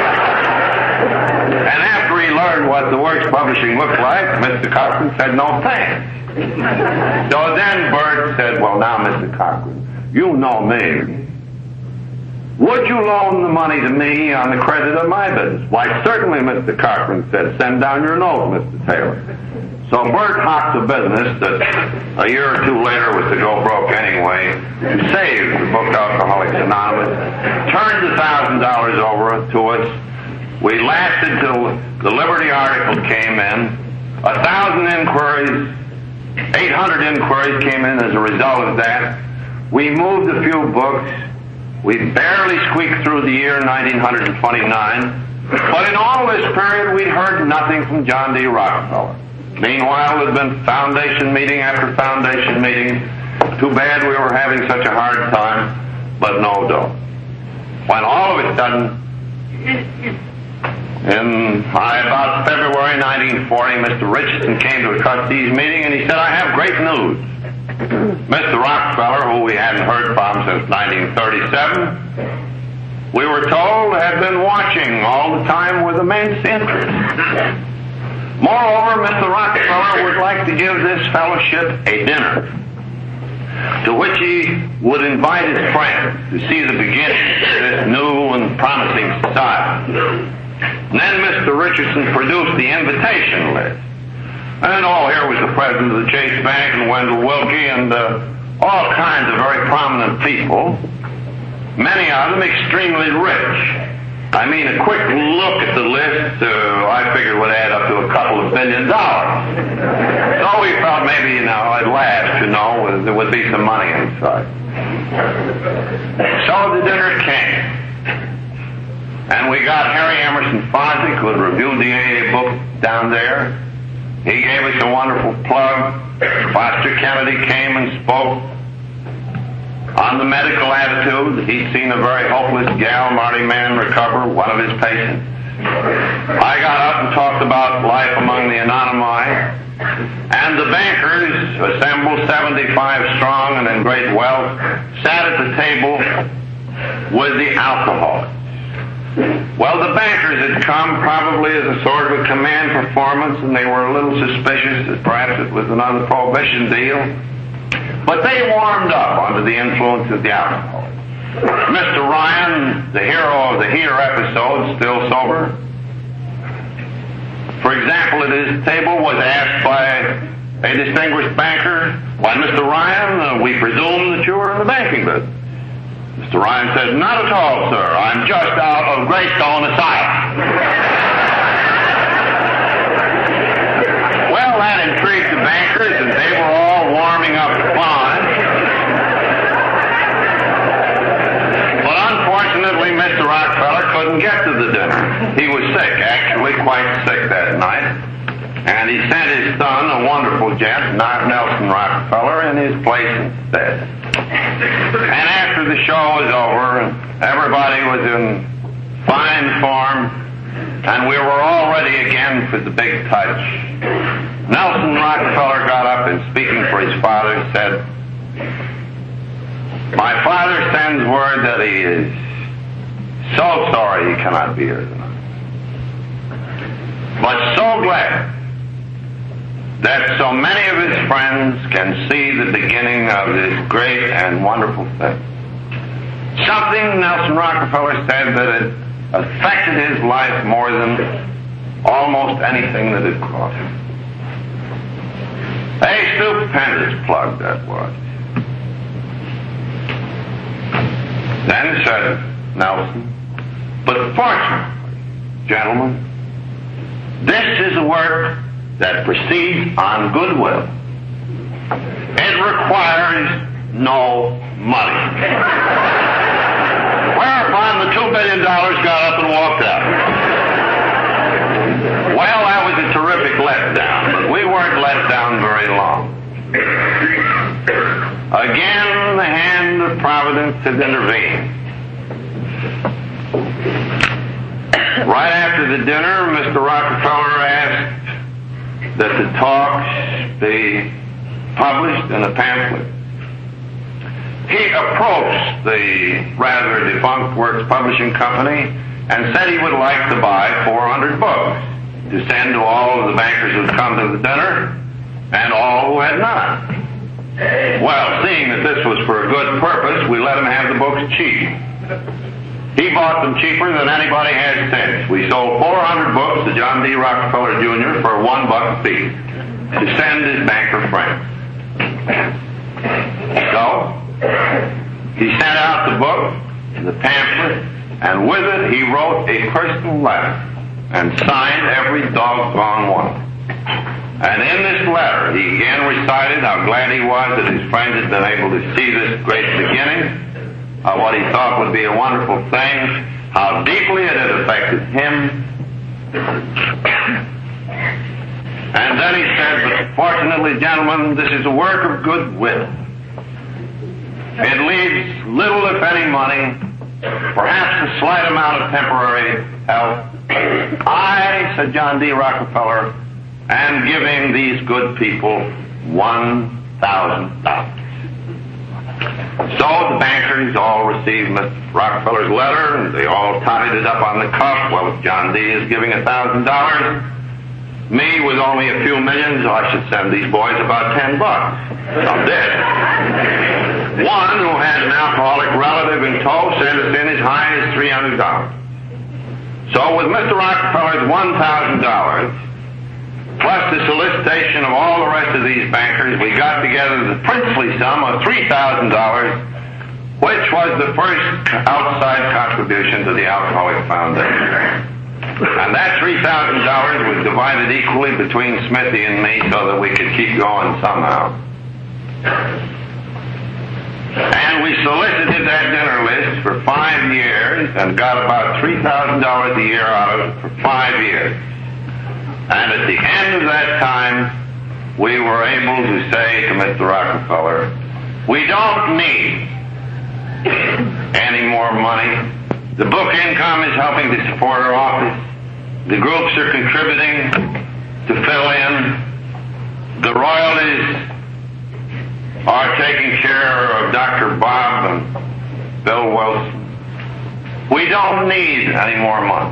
And after he learned what the Works Publishing looked like, Mr. Cochran said, no thanks. So then Bert said, well, now, Mr. Cochran, you know me. Would you loan the money to me on the credit of my business? Why, certainly, Mr. Cochran said, send down your note, Mr. Taylor. So Bert hocked a business that a year or two later was to go broke anyway, to save the book Alcoholics Anonymous, turned $1,000 over to us. We lasted till the Liberty article came in. 1,000 inquiries, 800 inquiries came in as a result of that. We moved a few books. We barely squeaked through the year 1929. But in all this period, we'd heard nothing from John D. Rockefeller. Meanwhile, there'd been foundation meeting after foundation meeting. Too bad we were having such a hard time, but no dough. When all of a sudden, in about February 1940, Mr. Richardson came to a trustees meeting and he said, I have great news. Mr. Rockefeller, who we hadn't heard from since 1937, we were told had been watching all the time with immense interest. Moreover, Mr. Rockefeller would like to give this fellowship a dinner, to which he would invite his friends to see the beginning of this new and promising society. And then Mr. Richardson produced the invitation list. And here was the president of the Chase Bank and Wendell Willkie and all kinds of very prominent people, many of them extremely rich. I mean, a quick look at the list, I figured would add up to a couple of $1 billion. So we felt maybe, at last, there would be some money inside. So the dinner came. And we got Harry Emerson Fosdick, who had reviewed the AA book down there. He gave us a wonderful plug. Foster Kennedy came and spoke on the medical attitude. He'd seen a very hopeless gal, Marty Mann, recover, one of his patients. I got up and talked about life among the Anonymi. And the bankers, assembled 75 strong and in great wealth, sat at the table with the alcoholics. Well, the bankers had come probably as a sort of a command performance, and they were a little suspicious that perhaps it was another prohibition deal. But they warmed up under the influence of the alcohol. Mr. Ryan, the hero of the Heater episode, still sober, for example, at his table was asked by a distinguished banker, why, Mr. Ryan, we presume that you are in the banking business. Mr. Ryan said, not at all, sir. I'm just out of Greystone Asylum. Well, that intrigued the bankers, and they were all warming up fine. But unfortunately, Mr. Rockefeller couldn't get to the dinner. He was sick, actually quite sick that night. And he sent his son, a wonderful gent, Nelson Rockefeller, in his place instead. And after the show was over, everybody was in fine form, and we were all ready again for the big touch. Nelson Rockefeller got up and, speaking for his father, said, my father sends word that he is so sorry he cannot be here tonight, but so glad that so many of his friends can see the beginning of this great and wonderful thing. Something Nelson Rockefeller said that had affected his life more than almost anything that had cost him. A stupendous plug that was. Then said Nelson, but fortunately, gentlemen, this is a work that proceeds on goodwill. It requires no money. Whereupon the $2 billion got up and walked out. Well, that was a terrific letdown, but we weren't let down very long. Again, the hand of Providence had intervened. Right after the dinner, Mr. Rockefeller asked that the talks be published in a pamphlet. He approached the rather defunct Works Publishing Company and said he would like to buy 400 books to send to all of the bankers who had come to the dinner and all who had not. Well, seeing that this was for a good purpose, we let him have the books cheap. He bought them cheaper than anybody has since. We sold 400 books to John D. Rockefeller Jr. for $1 apiece to send his banker friends. So, he sent out the book, the pamphlet, and with it he wrote a personal letter and signed every doggone one. And in this letter, he again recited how glad he was that his friends had been able to see this great beginning of what he thought would be a wonderful thing, how deeply it had affected him. And then he said, but fortunately, gentlemen, this is a work of goodwill. It leaves little, if any, money, perhaps a slight amount of temporary help. I, said John D. Rockefeller, am giving these good people $1,000. So the bankers all received Mr. Rockefeller's letter, and they all tied it up on the cuff. Well, if John D. is giving $1,000, me with only a few millions, I should send these boys about $10. Some did. One who had an alcoholic relative in tow sent us in as high as $300. So with Mr. Rockefeller's $1,000, plus the solicitation of all the rest of these bankers, we got together the princely sum of $3,000, which was the first outside contribution to the Alcoholic Foundation. And that $3,000 was divided equally between Smithy and me so that we could keep going somehow. And we solicited that dinner list for 5 years and got about $3,000 a year out of it for 5 years. And at the end of that time, we were able to say to Mr. Rockefeller, we don't need any more money. The book income is helping to support our office. The groups are contributing to fill in. The royalties are taking care of Dr. Bob and Bill Wilson. We don't need any more money.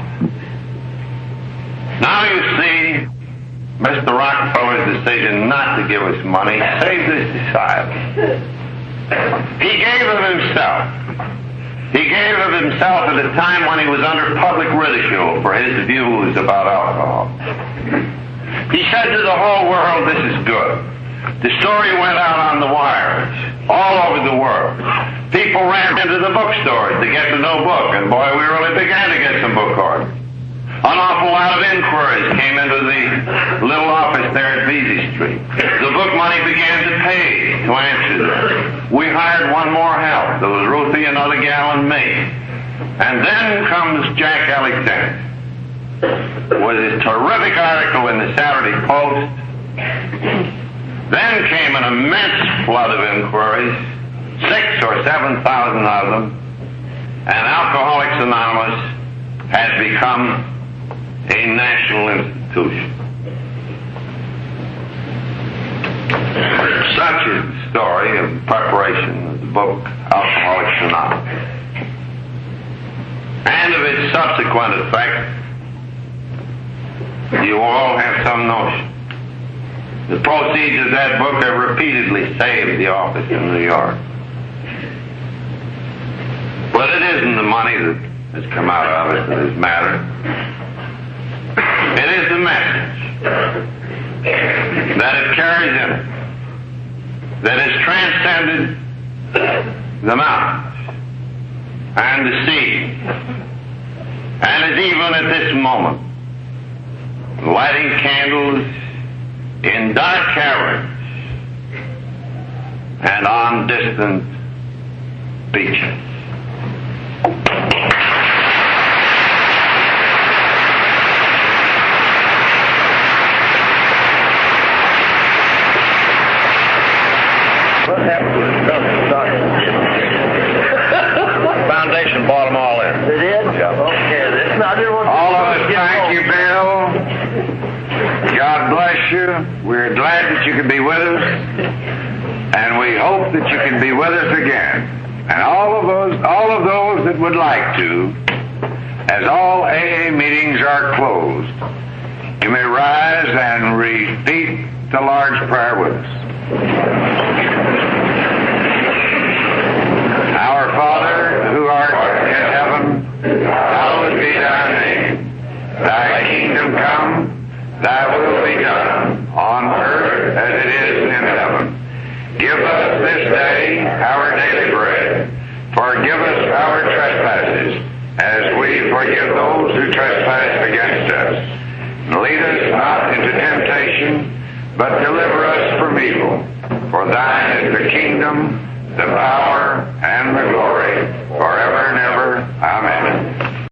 Now you see, Mr. Rockefeller's decision not to give us money saved his society. He gave of himself. He gave of himself at a time when he was under public ridicule for his views about alcohol. He said to the whole world, this is good. The story went out on the wires all over the world. People ran into the bookstores to get the new book, and boy, we really began to get some book orders. An awful lot of inquiries came into the little office there at Vesey Street. The book money began to pay to answer them. We hired one more help. There was Ruthie, another gal, and me. And then comes Jack Alexander with his terrific article in the Saturday Post. Then came an immense flood of inquiries, 6,000 or 7,000 of them, and Alcoholics Anonymous had become a national institution. Such is the story of the preparation of the book Alcoholics Anonymous, and of its subsequent effect. You all have some notion. The proceeds of that book have repeatedly saved the office in New York. But it isn't the money that has come out of it that has mattered. It is the message that it carries in it, that has transcended the mountains and the sea, and is even at this moment lighting candles in dark caverns and on distant beaches. What happened to the foundation bought them all in. They did? Yeah. Okay. I didn't want to All of us thank you, Bill. God bless you. We're glad that you could be with us, and we hope that you can be with us again. And all of those that would like to, as all AA meetings are closed, you may rise and repeat the Lord's Prayer with us. Our Father, who art in heaven, hallowed be thy name. Thy kingdom come, thy will be done, on earth as it is in heaven. Give us this day our daily bread. Forgive us our trespasses, as we forgive those who trespass against us. And lead us not into temptation, but deliver us from evil. For thine is the kingdom, the power, and the glory, forever and ever. Amen.